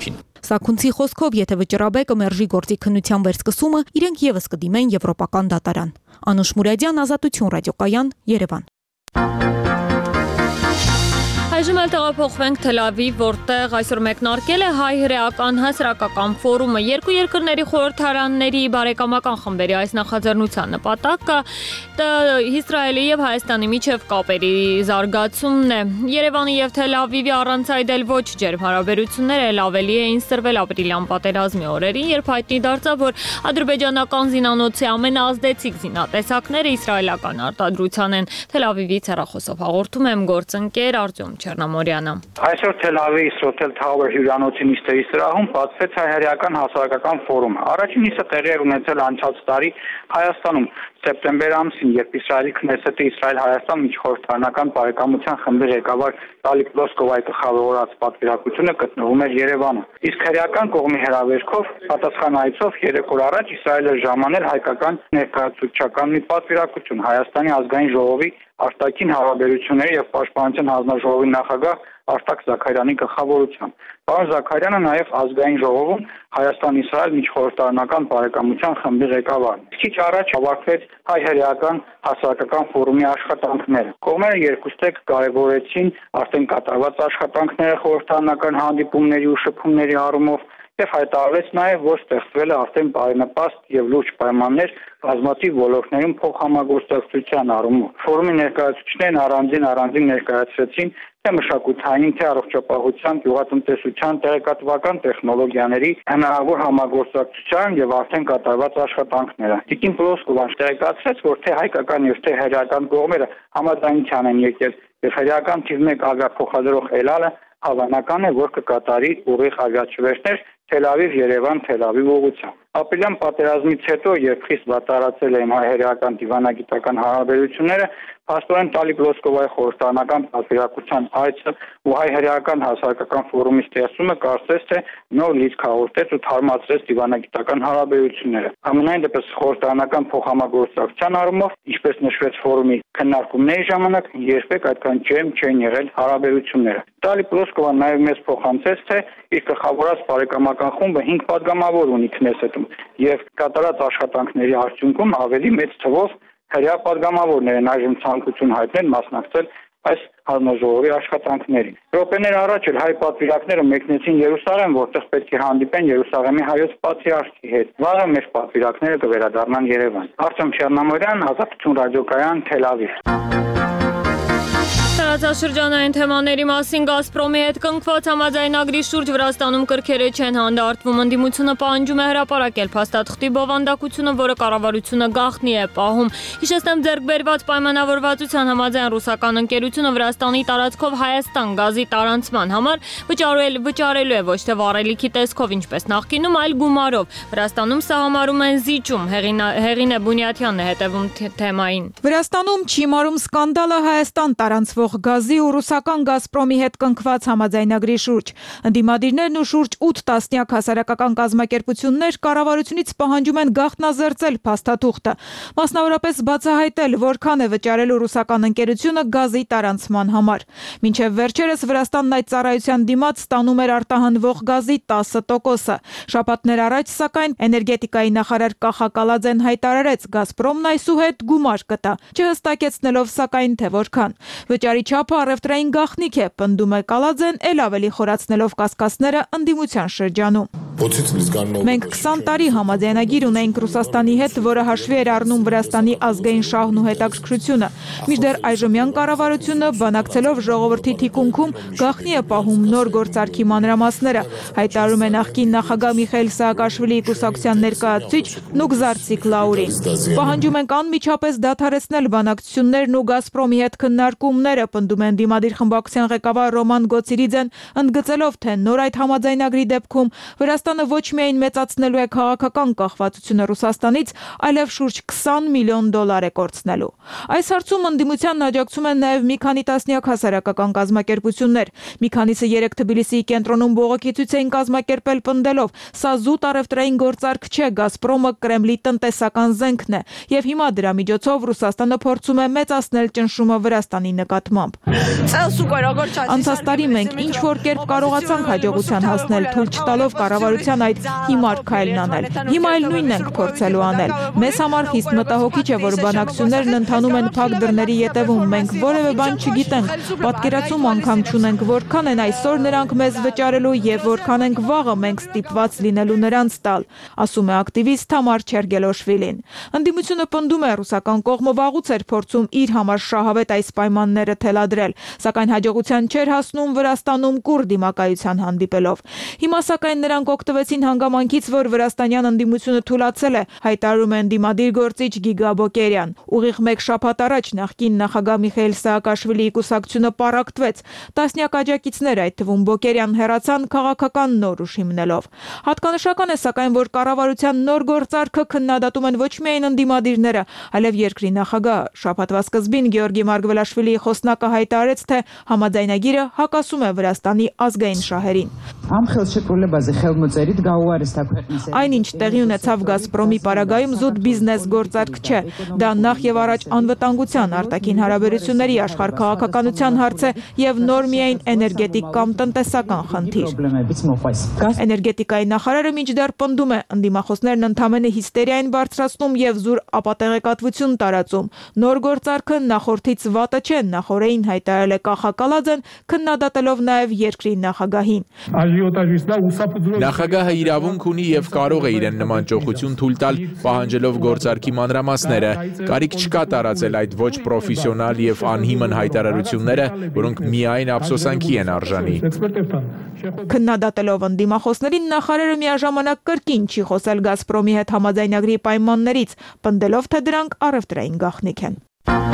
Speaker 8: Սաքունցի խոսքով, եթե Վճռաբեկը մերժի գործի քննության վերսկսումը, իրենք եւս կդիմեն Եվրոպական դատարան։ Անուշ Մուրադյան, Ազատություն ռադիոկայան, Երևան։
Speaker 1: Այժմ էլ տեղափոխվենք Թել Ավիվ, որտեղ այսօր մեկնարկել է հայ-հրեական հասարակական ֆորումը։ Երկու երկրների խորհրդարանների բարեկամական խմբերի այս նախաձեռնության նպատակը Իսրայելի եւ Հայաստանի միջև կապերի զարգացումն է։ Երևանի եւ Թել Ավիվի առանց այդ էլ ոչ ջերմ հարաբերությունները էլ ավելի էին սրվել ապրիլյան պատերազմի օրերին, երբ հայտնի դարձավ, որ ադրբեջանական զինանոցի ամենաազդեցիկ զինատեսակները իսրայելական արտադրության են։ Թել Ավիվից հեռախոսով հաղորդում եմ գործընկեր Արտյոմ Չեռնամորյանը։
Speaker 5: Այսօր Թել Ավիվի Սրոթել Թավեր հյուրանոցի նիստերի սրահում բացվեց հայ-հրեական հասարակական ֆորումը։ Առաջին նիստը տեղի էր ունեցել անցած տարի Հայաստանում, սեպտեմբեր ամսին, երբ Իսրայելի Քնեսեթի Իսրայել-Հայաստան միջխորհրդարանական բարեկամության խմբի ղեկավար Տալի Պլոսկովայի գլխավորած պատվիրակությունը գտնվում էր Երևանում։ Իսկ հրեական կողմի հրավերքով պատասխանայցով երեք օր առաջ Իսրայելը ժամանել հայկական ներկայացուցչական մի պատվիրակություն Հայաստանի ազգային ժողովի արտաքին հարաբերությունների եւ պաշտպանության հանձնաժողովի նախագահ Արտակ Զաքարյանի գլխավորությամբ։ Պարոն Զաքարյանը նաև ազգային ժողովում Հայաստան-Իսրայել միջխորհրդարանական բարեկամության խմբի ղեկավարն է։ Քիչ առաջ ավարտվեց հայ-հրեական հասարակական ֆորումի աշխատանքները։ Կողմերը երկուստեք կարևորեցին արդեն կատարված աշխատանքները խորհրդարանական հանդիպումների ու շփումների առումով եւ հայտարարեց նաեւ, որ ստեղծվել է արդեն բարենպաստ եւ լուրջ պայմաններ բազմաթիվ ոլորտներում փոխհամագործակցության առումով։ Ֆորումի ներկայացուցիչներն առանձին առանձին ներկայացրեցին թե մշակութային, թե առողջապահության, գյուղատնտեսության, տեղեկատվական տեխնոլոգիաների հնարավոր համագործակցության եւ արդեն կատարված աշխատանքները։ Տիկին Պլոսկովան տեղեկացրեց, որ թե հայկական եւ թե հրեական կողմերը համաձայնության են եկել եւ հրեական թիվ մեկ ավիափոխադրող Էլալը հավանական է, որ կկատարի ուղիղ ավիաչվերթներ Թել Ավիվ, Երևան, Թել Ավիվ ուղղությամբ։ Ապրիլյան պատերազմից հետո, երբ խիստ վատառացել էին հայ-հրեական դիվանագիտական հարաբերությունները, փաստորեն Տալի Պլոսկովայի խորհրդարանական պատվիրակության այցը ու հայ-հրեական հասարակական ֆորումի ստեղծումը կարծես թե նոր լիցք հաղորդեց ու թարմացրեց դիվանագիտական հարաբերությունները։ Համենայն դեպս խորհրդարանական փոխհամագործակցության առումով, ինչպես նշվեց ֆորումի քննարկումների ժամանակ, երբեք այդքան ջերմ չեն եղել հարաբերությունները։ Տալի Պլոսկովան նաև մեզ փոխանցեց, թե իր գլխավորած բարեկամական խումբը հինգ պատգամավոր ունի Քնեսեթում եւ կատարած աշխատանքների արդյունքում ավելի մեծ թվով հրեա պատգամավորներ են այժմ ցանկություն հայտնել մասնակցել այս հանձնաժողովի աշխատանքներին։ Րոպեներ առաջ էլ հայ պատվիրակները մեկնեցին Երուսաղեմ, որտեղ պետք է հանդիպեն Երուսաղեմի հայոց պատրիարխի հետ։ Վաղը մեր պատվիրակները կվերադառնան Երևան։ Արտյոմ Չեռնամորյան, Ազատություն ռադիոկայան, Թել Ավիվ։
Speaker 1: Տարածաշրջանային թեմաների մասին Գազպրոմի հետ կնքված համաձայնագրի շուրջ Վրաստանում կրքերը չեն հանդարտվում։ Ընդդիմությունը պահանջում է հրապարակել փաստաթղթի բովանդակությունը, որը կառավարությունը գաղտնի է պահում։ Հիշեցնեմ, ձեռք բերված պայմանավորվածության համաձայն ռուսական ընկերությունը Վրաստանի տարածքով Հայաստան գազի տարանցման համար վճարել վճարելու է ոչ թե վառելիքի տեսքով, ինչպես նախկինում, այլ գումարով։ Վրաստանում սա համարում են զիջում։ Հեղինե Բունյաթյանն է հետևում թեմային։
Speaker 8: Վրաստանում չիմարում սկանդալը Հայաստան տարանցվող գազի ու ռուսական Գազպրոմի հետ կնքված համաձայնագրի շուրջ։ Ընդդիմադիրներն ու շուրջ ութ տասնյակ հասարակական կազմակերպություններ կառավարությունից պահանջում են գաղտնազերծել փաստաթուղթը, մասնավորապես բացահայտել, որքան է վճարելու ռուսական ընկերությունը գազի տարանցման համար։ Մինչև վերջերս Վրաստանն այդ ծառայության դիմաց ստանում էր արտահանվող գազի տասը տոկոսը։ Շաբաթներ առաջ, սակայն, էներգետիկայի նախարար Կախա Կալաձեն հայտարարեց, Գազպրոմն այսուհետ գումար կտա, չհստակեցնելով սակայն թե որքան։ Վճարի չափը առևտրային գաղտնիք է, պնդում է Կալաձեն, էլ ավելի խորացնելով կասկածները ընդդիմության շրջանում։ Մենք քսան տարի համաձայնագիր ունենք Ռուսաստանի հետ, որը հաշվի էր առնում Վրաստանի ազգային շահն ու հետաքրքրությունը։ Մինչդեռ այժմյան կառավարությունը բանակցելով ժողովրդի թիկունքում գաղտնի է պահում նոր գործարքի մանրամասները, հայտարարում է նախկին նախագահ Միխայիլ Սաակաշվիլիի կուսակցության ներկայացուցիչ Նուգզարցիկ Լաուրին։ Պահանջում ենք անմիջապես դադարեցնել բանակցություններն ու Գազպրոմի հետ քննարկումները, պնդում են դիմադիր խմբակցության ղեկավար Ռոման Գոցիրիձեն, ընդգծելով, թե նոր այդ համաձայնագրի դեպքում Վրաստանը ոչ միայն մեծացնելու է քաղաքական կախվածությունը Ռուսաստանից, այլև շուրջ քսան միլիոն դոլար է կորցնելու։ Այս հարցում ընդդիմությանն աջակցում են նաև մի քանի տասնյակ հասարակական կազմակերպություններ։ Մի քանիսը երեք Թբիլիսիի կենտրոնում բողոքի ցույց էին կազմակերպել, պնդելով, սա զուտ առևտրային գործարք չէ, Գազպրոմը Կրեմլի տնտեսական զենքն է, եւ հիմա դրա միջոցով Ռուսաստանը փորձում է մեծացնել ճնշումը Վրաստանի նկատմամբ։ Անցած տարի մենք ինչ որ կերպ կարողացանք հաջողության հասնել, թույլ չտալով կառավարության այդ հիմար քայլն անել։ Հիմա էլ նույնն ենք փորձելու անել։ Մեզ համար խիստ մտահոգիչ է, որ բանակցություններն ընթանում են փակ դռների ետևում, մենք որևէ բան չգիտենք, պատկերացում անգամ չունենք, որքան են այսօր նրանք մեզ վճարելու եւ որքան ենք վաղը մենք ստիպված լինելու նրանց տալ, ասում է ակտիվիստ Թամար Չերգելոշվիլին։ Ընդդիմությունը պնդում է, ռուսական կողմը վաղուց էր փորձում իր համար շահավետ այս պայմանները թելադրել, սակայն հաջողության չէր հասնում Վրաստանում կուր դիմակայության հանդիպելով։ Հիմա սակայն նրանք օգտվեցին հանգամանքից, որ վրաստանյան ընդդիմությունը թուլացել է, հայտարարում է ընդդիմադիր գործիչ Գիգա Բոկերյան։ Ուղիղ մեկ շաբաթ առաջ նախկին նախագահ Միխայիլ Սաակաշվիլիի կուսակցությունը պառակտվեց։ Տասնյակ աջակիցներ, այդ թվում Բոկերյան, հեռացան քաղաքական նոր ուժ հիմնելով։ Հատկանշական է սակայն, որ կառավարության նոր գործարքը քննադատում են ոչ միայն ընդդիմադիրները, այլև երկրի նախագահ։ Շաբաթվա սկզբին Գեորգի Մարգվելաշվիլիի խոսնակը հայտարարեց, թե համաձայնագիրը հակասում է Վրաստանի ազգային շահերին։ Այնինչ տեղի ունեցավ Գազպրոմի պարագայում զուտ բիզնես գործարք չէ։ Դա նախ եւ առաջ անվտանգության, արտաքին հարաբերությունների, աշխարհքաղաքականության հարց է եւ նոր միայն էներգետիկ կամ տնտեսական խնդիր։ Էներգետիկայի նախարարը մինչդեռ պնդում է, ընդդիմախոսներն ընդամենը հիստերիա են բարձրացնում եւ զուր ապատեղեկատվություն տարածում։ Նոր գործարքը նախորդից վատը չէ, նախորդին հայտարարել է Կախակալաձեն, քննադատելով նաեւ երկրի նախագահին։
Speaker 4: Նախագահը իրավունք ունի եւ կարող է իրեն նման ճոխություն թույլ տալ, պահանջելով գործարքի մանրամասները։ Կարիք չկա տարածել այդ ոչ պրոֆեսիոնալ եւ անհիմն հայտարարությունները, որոնք միայն ափսոսանքի են արժանի։
Speaker 8: Քննադատելով ընդդիմախոսներին, նախարարը միաժամանակ կրկին չի խոսել Գազպրոմի հետ համաձայնագրի պայմաններից, պնդելով, թե դրանք առևտրային գաղտնիք են։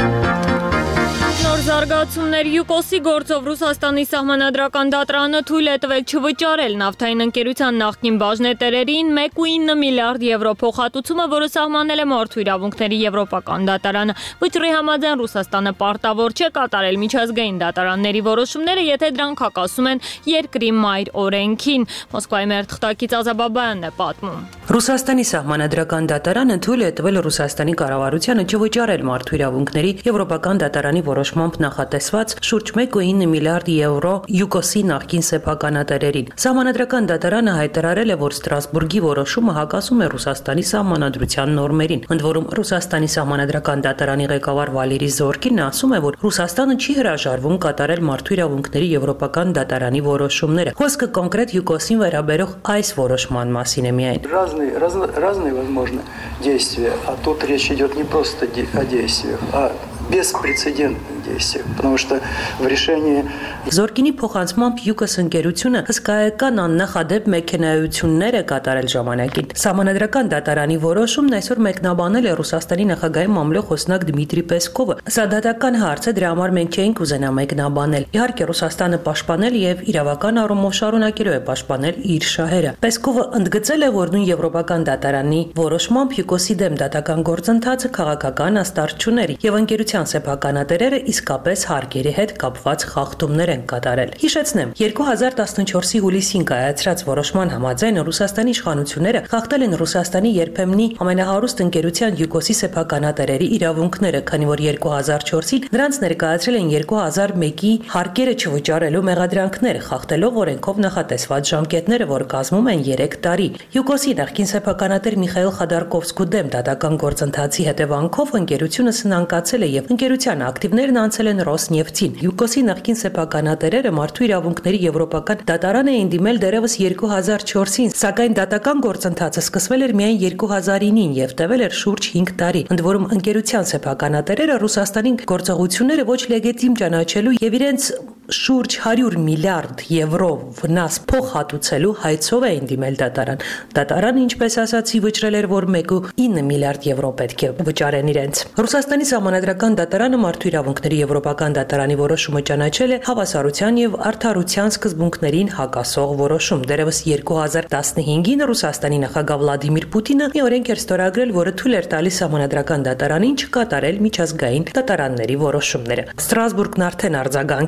Speaker 1: Նոր զարգացումներ յուկոսի գործով Ռուսաստանի սահմանադրական դատարանը թույլ է տվել չվճարել նավթային ընկերության նախկին բաժնետերերին մեկ կόμμα ինը միլիարդ եվրո փոխհատուցումը, որը սահմանել է մարդու իրավունքների եվրոպական դատարանը։ Վճռի համաձայն Ռուսաստանը պարտավոր չէ կատարել միջազգային դատարանների որոշումները, եթե դրանք հակասում են երկրի մայր օրենքին։ Մոսկվայի մեր թղթակից Ազաբաբայանն է պատմում։
Speaker 2: Ռուսաստանի սահմանադրական դատարանը թույլ է տվել Ռուսաստանի կառավարությանը չվճարել մարդու իրավունքների եվրոպական դատարանի որոշմամբ նախատեսված շուրջ մեկ կόμμα ինը միլիարդ եվրո յուկոսի նախկին սեփականատերերին։ Սահմանադրական դատարանը հայտարարել է, որ Ստրասբուրգի որոշումը հակասում է Ռուսաստանի սահմանադրության նորմերին։ Ընդ որում Ռուսաստանի սահմանադրական դատարանի ղեկավար Վալերի Զորկինն ասում է, որ Ռուսաստանը չի հրաժարվում կատարել մարդու իրավունքների եվրոպական դատարանի որոշումները։ Խոսքը կոնկրետ յուկոսին վերաբերող այս որոշման մասին է միայն։
Speaker 9: Разные, раз, разные возможны действия, а тут речь идет не просто о действиях, а беспрецедентных действиях, потому что в решении
Speaker 2: Զորկինի փոխանցմամբ յուկոս ընկերությունը հսկայական աննախադեպ մեքենայություններ է կատարել ժամանակին։ Սահմանադրական դատարանի որոշումն այսօր մեկնաբանել է Ռուսաստանի նախագահի մամլո խոսնակ Դմիտրի Պեսկովը։ Սա դատական հարց է, դրա համար մենք չէինք ուզենա մեկնաբանել։ Իհարկե Ռուսաստանը պաշտպանել եւ իրավական առումով շարունակելու է պաշտպանել իր շահերը։ Պեսկովը ընդգծել է, որ նույն եվրոպական դատարանի որոշմամբ յուկոսի դեմ դատական գործընթացը քաղաքական աստարտ չուներ եւ ընկերության սեփականատերերը իսկապես հարկերի հետ կապված խախտումներ են կատարել։ Հիշեցնեմ, երկու հազար տասնչորսի հուլիսին կայացրած որոշման համաձայն Ռուսաստանի իշխանությունները խախտել են Ռուսաստանի երբեմնի ամենահարուստ ընկերության յուկոսի սեփականատերերի իրավունքները, քանի որ երկու հազար չորսին նրանց ներկայացրել են երկու հազար մեկի հարկերը չվճարելու մեղադրանքներ, խախտելով օրենքով նախատեսված ժամկետները, որ կազմում են երեք տարի։ Յուկոսի նախկին սեփականատեր Միխայիլ Խադարկովսկու դեմ դատական գործընթացի հետևանքով ընկերությունը սնանկացել է եւ ընկերության ակտիվներն անցել են Ռոսնեֆտին։ Յուկոսի նախկին սեփականատերերը մարդու իրավունքների եվրոպական դատարան էին դիմել դեռևս երկու հազար չորսին, սակայն դատական գործընթացը սկսվել էր միայն երկու հազարինին եւ տևել էր շուրջ հինգ տարի։ Ընդ որում ընկերության սեփականատերերը Ռուսաստանի գործողությունները ոչ լեգիտիմ ճանաչելու եւ իրենց շուրջ հարյուր միլիարդ եվրո վնաս փոխհատուցելու հայցով էին դիմել դատարան։ Դատարանը, ինչպես ասացի, վճռել էր, որ մեկ կόμμα ինը միլիարդ եվրո պետք է վճարեն իրենց։ Ռուսաստանի սահմանադրական դատարանը մարդու իրավունքների եվրոպական դատարանի որոշումը ճանաչել է հավասարության եւ արդարության սկզբունքներին հակասող որոշում։ Դեռևս երկու հազար տասնհինգին Ռուսաստանի նախագահ Վլադիմիր Պուտինը մի օրենք էր ստորագրել, որը թույլ էր տալիս սահմանադրական դատարանին չկատարել միջազգային դատարանների որոշումները։ Ստրասբուրգն արդեն արձագանքել է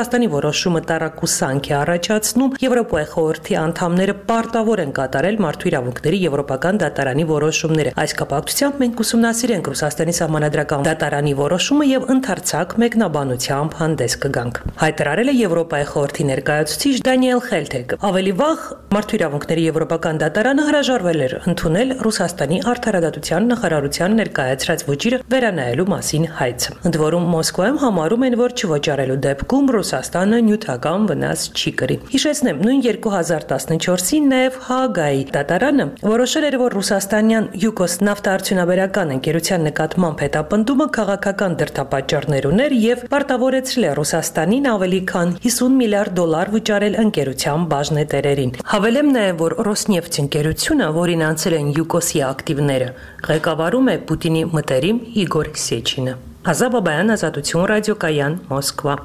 Speaker 2: Ռուսաստանի որոշումը տարակուսանք է առաջացնում, Եվրոպայի խորհրդի անդամները պարտավոր են կատարել մարդու իրավունքների եվրոպական դատարանի որոշումները։ Այս կապակցությամբ մենք ուսումնասիրենք Ռուսաստանի սահմանադրական դատարանի որոշումը եւ ընդարձակ մեկնաբանությամբ հանդես կգանք։ Հայտարարել է Եվրոպայի խորհրդի ներկայացուցիչ Դանիել Խելթեգը։ Ավելի վաղ մարդու իրավունքների եվրոպական դատարանը հրաժարվել էր ընդունել Ռուսաստանի արդարադատության նախարարության ներկայացրած ոճիրը վերանայելու մասին հայցը։ Ընդ որում Մոսկվայում համարում են, որ չվճարելու դեպքում Ռուսաստանը նյութական վնաս չի կրի։ Հիշեցնեմ, նույն երկու հազար տասնչորսին նաև Հաագայի դատարանը որոշել էր, որ ռուսաստանյան Յուկոս նավթարդյունաբերական ընկերության նկատմամբ հետապնդումը քաղաքական դրդապատճառներ ուներ եւ պարտավորեցրել է Ռուսաստանին ավելի քան հիսուն միլիարդ դոլար վճարել ընկերության բաժնետերերին։ Հավելեմ նաև, որ Ռոսնեֆթ ընկերությունը, որին անցել են Յուկոսի ակտիվները, ղեկավարում է Պուտինի մտերիմ Իգոր Սեչինը։ Ազատ Բաբայան, Ազատություն, ռադիոկայան, Մոսկվա։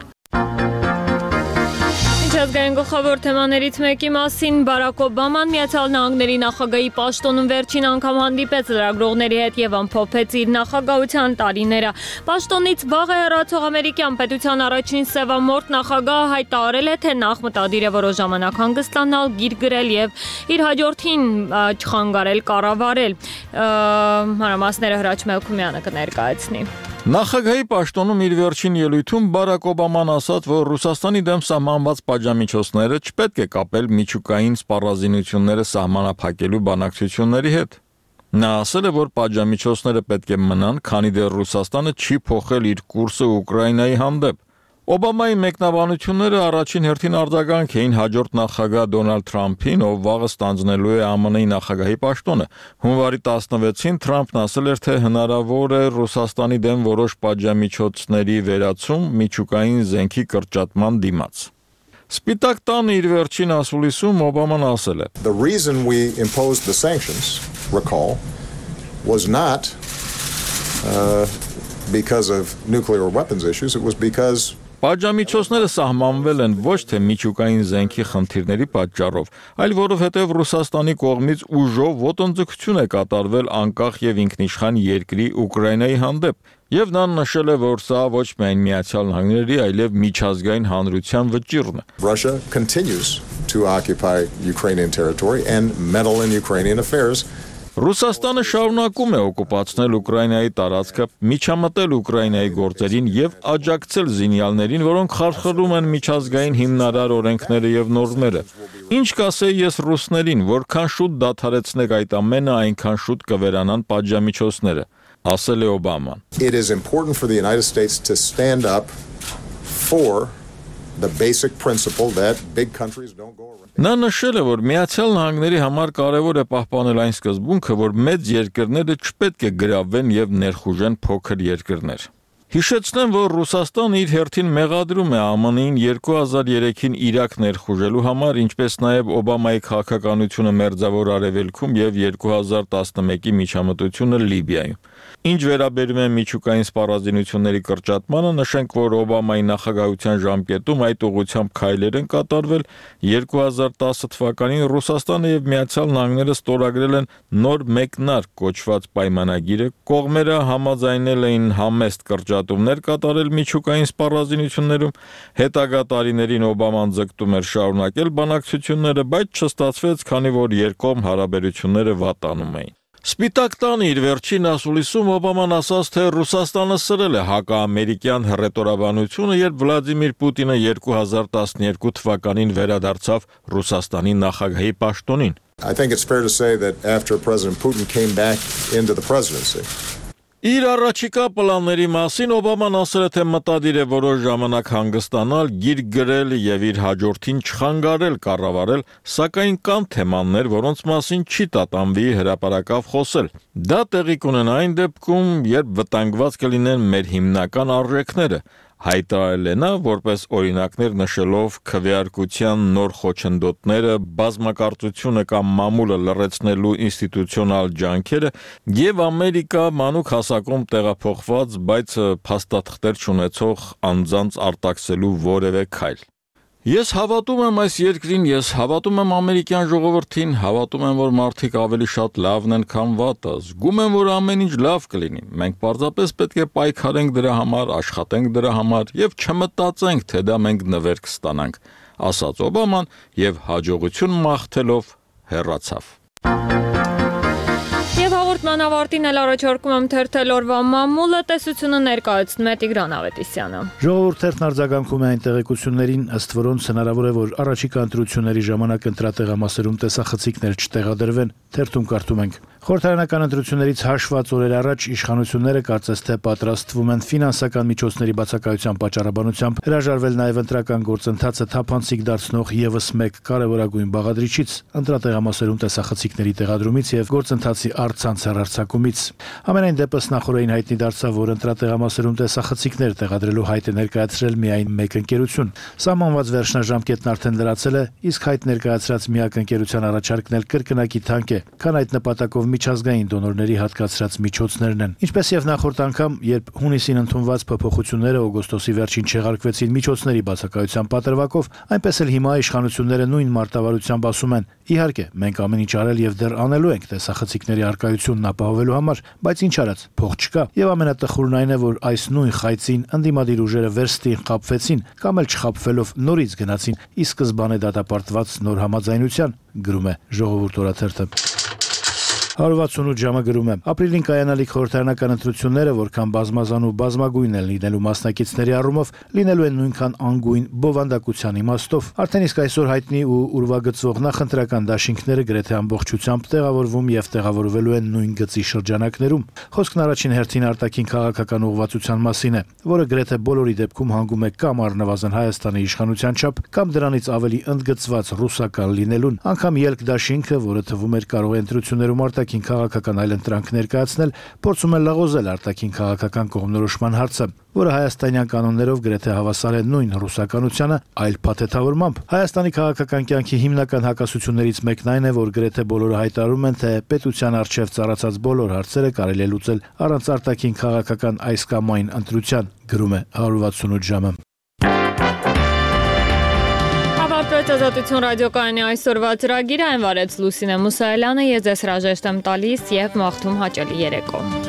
Speaker 1: Միջազգային գլխավոր թեմաներից մեկի մասին Բարակ Օբաման Միացյալ Նահանգների նախագահի պաշտոնում վերջին անգամ հանդիպեց լրագրողների հետ եւ ամփոփեց իր նախագահության տարիները։ Պաշտոնից վաղ է հեռացող ամերիկյան պետության առաջին սևամորթ նախագահը հայտարարել է, թե նախ մտադիր է որոշ ժամանակ հանգստանալ, գիր գրել եւ իր հաջորդին չխանգարել կառավարել։ Մանրամասները Հրաչ Մելքումյանը կներկայացնի։
Speaker 11: Նախագահի պաշտոնում իր վերջին ելույթում Բարակ Օբաման ասաց, որ Ռուսաստանի դեմ սահմանված պատժամիջոցները չպետք է կապել միջուկային սպառազինությունները սահմանափակելու բանակցությունների հետ։ Նա ասել է, որ պատժամիջոցները պետք է մնան, քանի դեռ Ռուսաստանը չի փոխել իր կուրսը Ուկրաինայի հանդեպ։ Օբամայի մեկնաբանությունները առաջին հերթին արձագանք էին հաջորդ նախագահ Դոնալդ Թրամփին, ով վաղը ստանձնելու է ԱՄՆ-ի նախագահի պաշտոնը։ Հունվարի տասնվեցին Թրամփն ասել էր, թե հնարավոր է Ռուսաստանի դեմ որոշ պատժամիջոցների վերացում միջուկային զենքի կրճատման դիմաց։ Սպիտակ տանը իր վերջին ասուլիսում Օբաման ասել է.
Speaker 12: The reason we imposed the sanctions, recall, was not uh, because of nuclear weapons issues, it was because
Speaker 11: Պատժամիջոցները սահմանվել են ոչ թե միջուկային զենքի խնդիրների պատճառով, այլ որովհետև Ռուսաստանի կողմից ուժով ոտնձգություն է կատարվել անկախ եւ ինքնիշխան երկրի Ուկրաինայի հանդեպ, եւ նա նշել է, որ սա ոչ միայն Միացյալ Նահանգների, այլև միջազգային հանրության վճիռն է։
Speaker 12: Russia continues to occupy Ukrainian territory and meddle in Ukrainian affairs.
Speaker 11: Ռուսաստանը շարունակում է օկուպացնել Ուկրաինայի տարածքը, միջամտել Ուկրաինայի գործերին եւ աջակցել զինյալներին, որոնք խարխլում են միջազգային հիմնարար օրենքները եւ նորմերը։ Ինչ կասեի ես ռուսներին, որքան շուտ դադարեցնեք այդ ամենը, այնքան շուտ կվերանան պատժամիջոցները, ասել է Օբաման։
Speaker 12: It is important for the United States to stand up for the basic principle that big countries don't go around.
Speaker 11: Նա նշել է, որ Միացյալ Նահանգների համար կարևոր է պահպանել այն սկզբունքը, որ մեծ երկրները չպետք է գրավեն եւ ներխուժեն փոքր երկրներ։ Հիշեցնեմ, որ Ռուսաստանը իր հերթին մեղադրում է ԱՄՆ-ին երկու հազար երեքին Իրաք ներխուժելու համար, ինչպես նաև Օբամայի քաղաքականությունը Մերձավոր Արևելքում եւ երկու հազար տասնմեկի միջամտությունը Լիբիայում։ Ինչ վերաբերում է միջուկային սպառազինությունների կրճատմանը, նշենք, որ Օբամայի նախագահության ժամկետում այդ ուղղությամբ քայլեր են կատարվել։ երկու հազար տասը թվականին Ռուսաստանը եւ Միացյալ Նահանգները ստորագրել են նոր մեկնարկ կոչված պայմանագիրը։ Կողմերը համաձայնել էին համեստ կրճատումներ կատարել միջուկային սպառազինություններում։ Հետագա տարիներին Օբաման ձգտում էր շարունակել բանակցությունները, բայց չստացվեց, քանի որ երկկողմ հարաբերությունները վատանում էին։ Սպիտակ տանը իր վերջին ասուլիսում Օբաման ասաց, թե Ռուսաստանը սրել է հակաամերիկյան հռետորաբանությունը, երբ Վլադիմիր Պուտինը երկու հազար տասներկու թվականին վերադարձավ Ռուսաստանի նախագահի պաշտոնին։
Speaker 12: I think it's fair to say that after President Putin came back into the presidency,
Speaker 11: Իր առաջիկա պլանների մասին Օբաման ասել է, թե մտադիր է որոշ ժամանակ հանգստանալ, գիր գրել եւ իր հաջորդին չխանգարել կառավարել, սակայն կան թեմաներ, որոնց մասին չի տատանվի հրապարակավ խոսել։ Դա տեղի կունենա այն դեպքում, երբ վտանգված կլինեն մեր հիմնական արժեքները։ Հայտարարել է նա, որպես օրինակներ նշելով քվեարկության նոր խոչընդոտները, բազմակարծությունը կամ մամուլը լրացնելու ինստիտուցիոնալ ջանքերը եւ Ամերիկա մանուկ հասակում տեղափոխված, բայց փաստաթղթեր չունեցող անձանց արտաքսելու որևէ քայլ։ Ես հավատում եմ այս երկրին, ես հավատում եմ ամերիկյան ժողովրդին, հավատում եմ, որ մարդիկ ավելի շատ լավն են, քան վատը, զգում եմ, որ ամեն ինչ լավ կլինի։ Մենք պարզապես պետք է պայքարենք դրա համար, աշխատենք դրա համար եւ չմտածենք, թե դա մենք նվեր կստանանք, ասաց Օբաման եւ հաջողություն մաղթելով հեռացավ։
Speaker 1: Եվ հաղորդման ավարտին էլ առաջարկում եմ թերթել օրվա մամուլը, տեսությունը ներկայացնում է Տիգրան Ավետիսյանը։
Speaker 6: Ժողովուրդ թերթն արձագանքում է այն տեղեկություններին, ըստ որոնց հնարավոր է, որ առաջիկա ընտրությունների ժամանակ ընտրատեղամասերում տեսախցիկներ չտեղադրվեն, թերթում կարդում ենք. Խորհրդարանական ընտրություններից հաշված օրեր առաջ իշխանությունները կարծես թե պատրաստվում են ֆինանսական միջոցների բացակայության պատճառաբանությամբ հրաժարվել նաև ընտրական գործընթացը թափանցիկ դարձնող եւս մեկ կարևորագույն բաղադրիչից՝ ընտրատեղամասերում տեսախցիկների տեղադրումից եւ գործընթացի առցանց հեռարձակումից։ Ամենայն դեպս նախորդին հայտնի դարձավ, որ ընտրատեղամասերում տեսախցիկներ տեղադրելու հայտ է ներկայացրել միայն մեկ ընկերություն։ Սահմանված վերջնաժամկետն արդեն լրացել է, իսկ հայտ ներկայացրած միակ ընկերության առաջարկն էլ կրկնակի թանկ է, քան այդ նպատակով միջազգային դոնորների հատկացրած միջոցներն են։ Ինչպես եւ նախորդ անգամ, երբ հունիսին ընդունված փոփոխությունները օգոստոսի վերջին չեղարկվեցին միջոցների բացակայության պատրվակով, այնպես էլ հիմա իշխանությունները նույն մարտավարությամբ ասում են. իհարկե, մենք ամեն ինչ արել եւ դեռ անելու ենք տեսախցիկների արկայությունն ապահովելու համար, բայց ինչ արած, փող չկա։ Եվ ամենատխուրն այն է, որ այս նույն խայծին ընդդիմադիր ուժերը վերստին խաբվեցին կամ էլ չխաբվելով նորից գնացին ի սկզբանե դատապարտված նոր համաձայնության, գրում է Ժողովուրդ օրաթերթը։ one sixty-eight ժամը գրում է. Ապրիլին կայանալիք խորհրդարանական ընտրությունները, որքան բազմազան ու բազմագույն են լինելու մասնակիցների առումով, լինելու են նույնքան անգույն բովանդակության իմաստով։ Արդեն իսկ այսօր հայտնի ու ուրվագծվող նախընտրական դաշինքները գրեթե ամբողջությամբ տեղավորվում եւ տեղավորվելու են նույն գծի շրջանակներում։ Խոսքն առաջին հերթին արտաքին քաղաքական ուղղվածության մասին է, որը գրեթե բոլորի դեպքում հանգում է կամ առնվազն Հայաստանի իշխանության չափ, կամ դրանից ավելի ընդգծված ռուսական լինելուն։ Անգամ ելք դաշինքը, որը թվում էր կարող է ընտրություններում արտաքին քաղաքական այլընտրանք ներկայացնել, փորձում է լղոզել արտաքին քաղաքական կողմնորոշման հարցը, որը հայաստանյան կանոններով գրեթե հավասար է նույն ռուսականությանը, այլ փաթեթավորմամբ։ Հայաստանի քաղաքական կյանքի հիմնական հակասություններից մեկն այն է, որ գրեթե բոլորը հայտարարում են, թե պետության առջև ծառացած բոլոր հարցերը կարելի է լուծել առանց արտաքին քաղաքական այս կամ այն ընտրության, գրում է one sixty-eight ժամը։
Speaker 1: Ավարտվեց Ազատություն ռադիոկայանի այսօրվա ծրագիրը, այն վարեց Լուսինե Մուսայելյանը, ես ձեզ հրաժեշտ եմ տալիս եւ մաղթում հաճելի երեկո։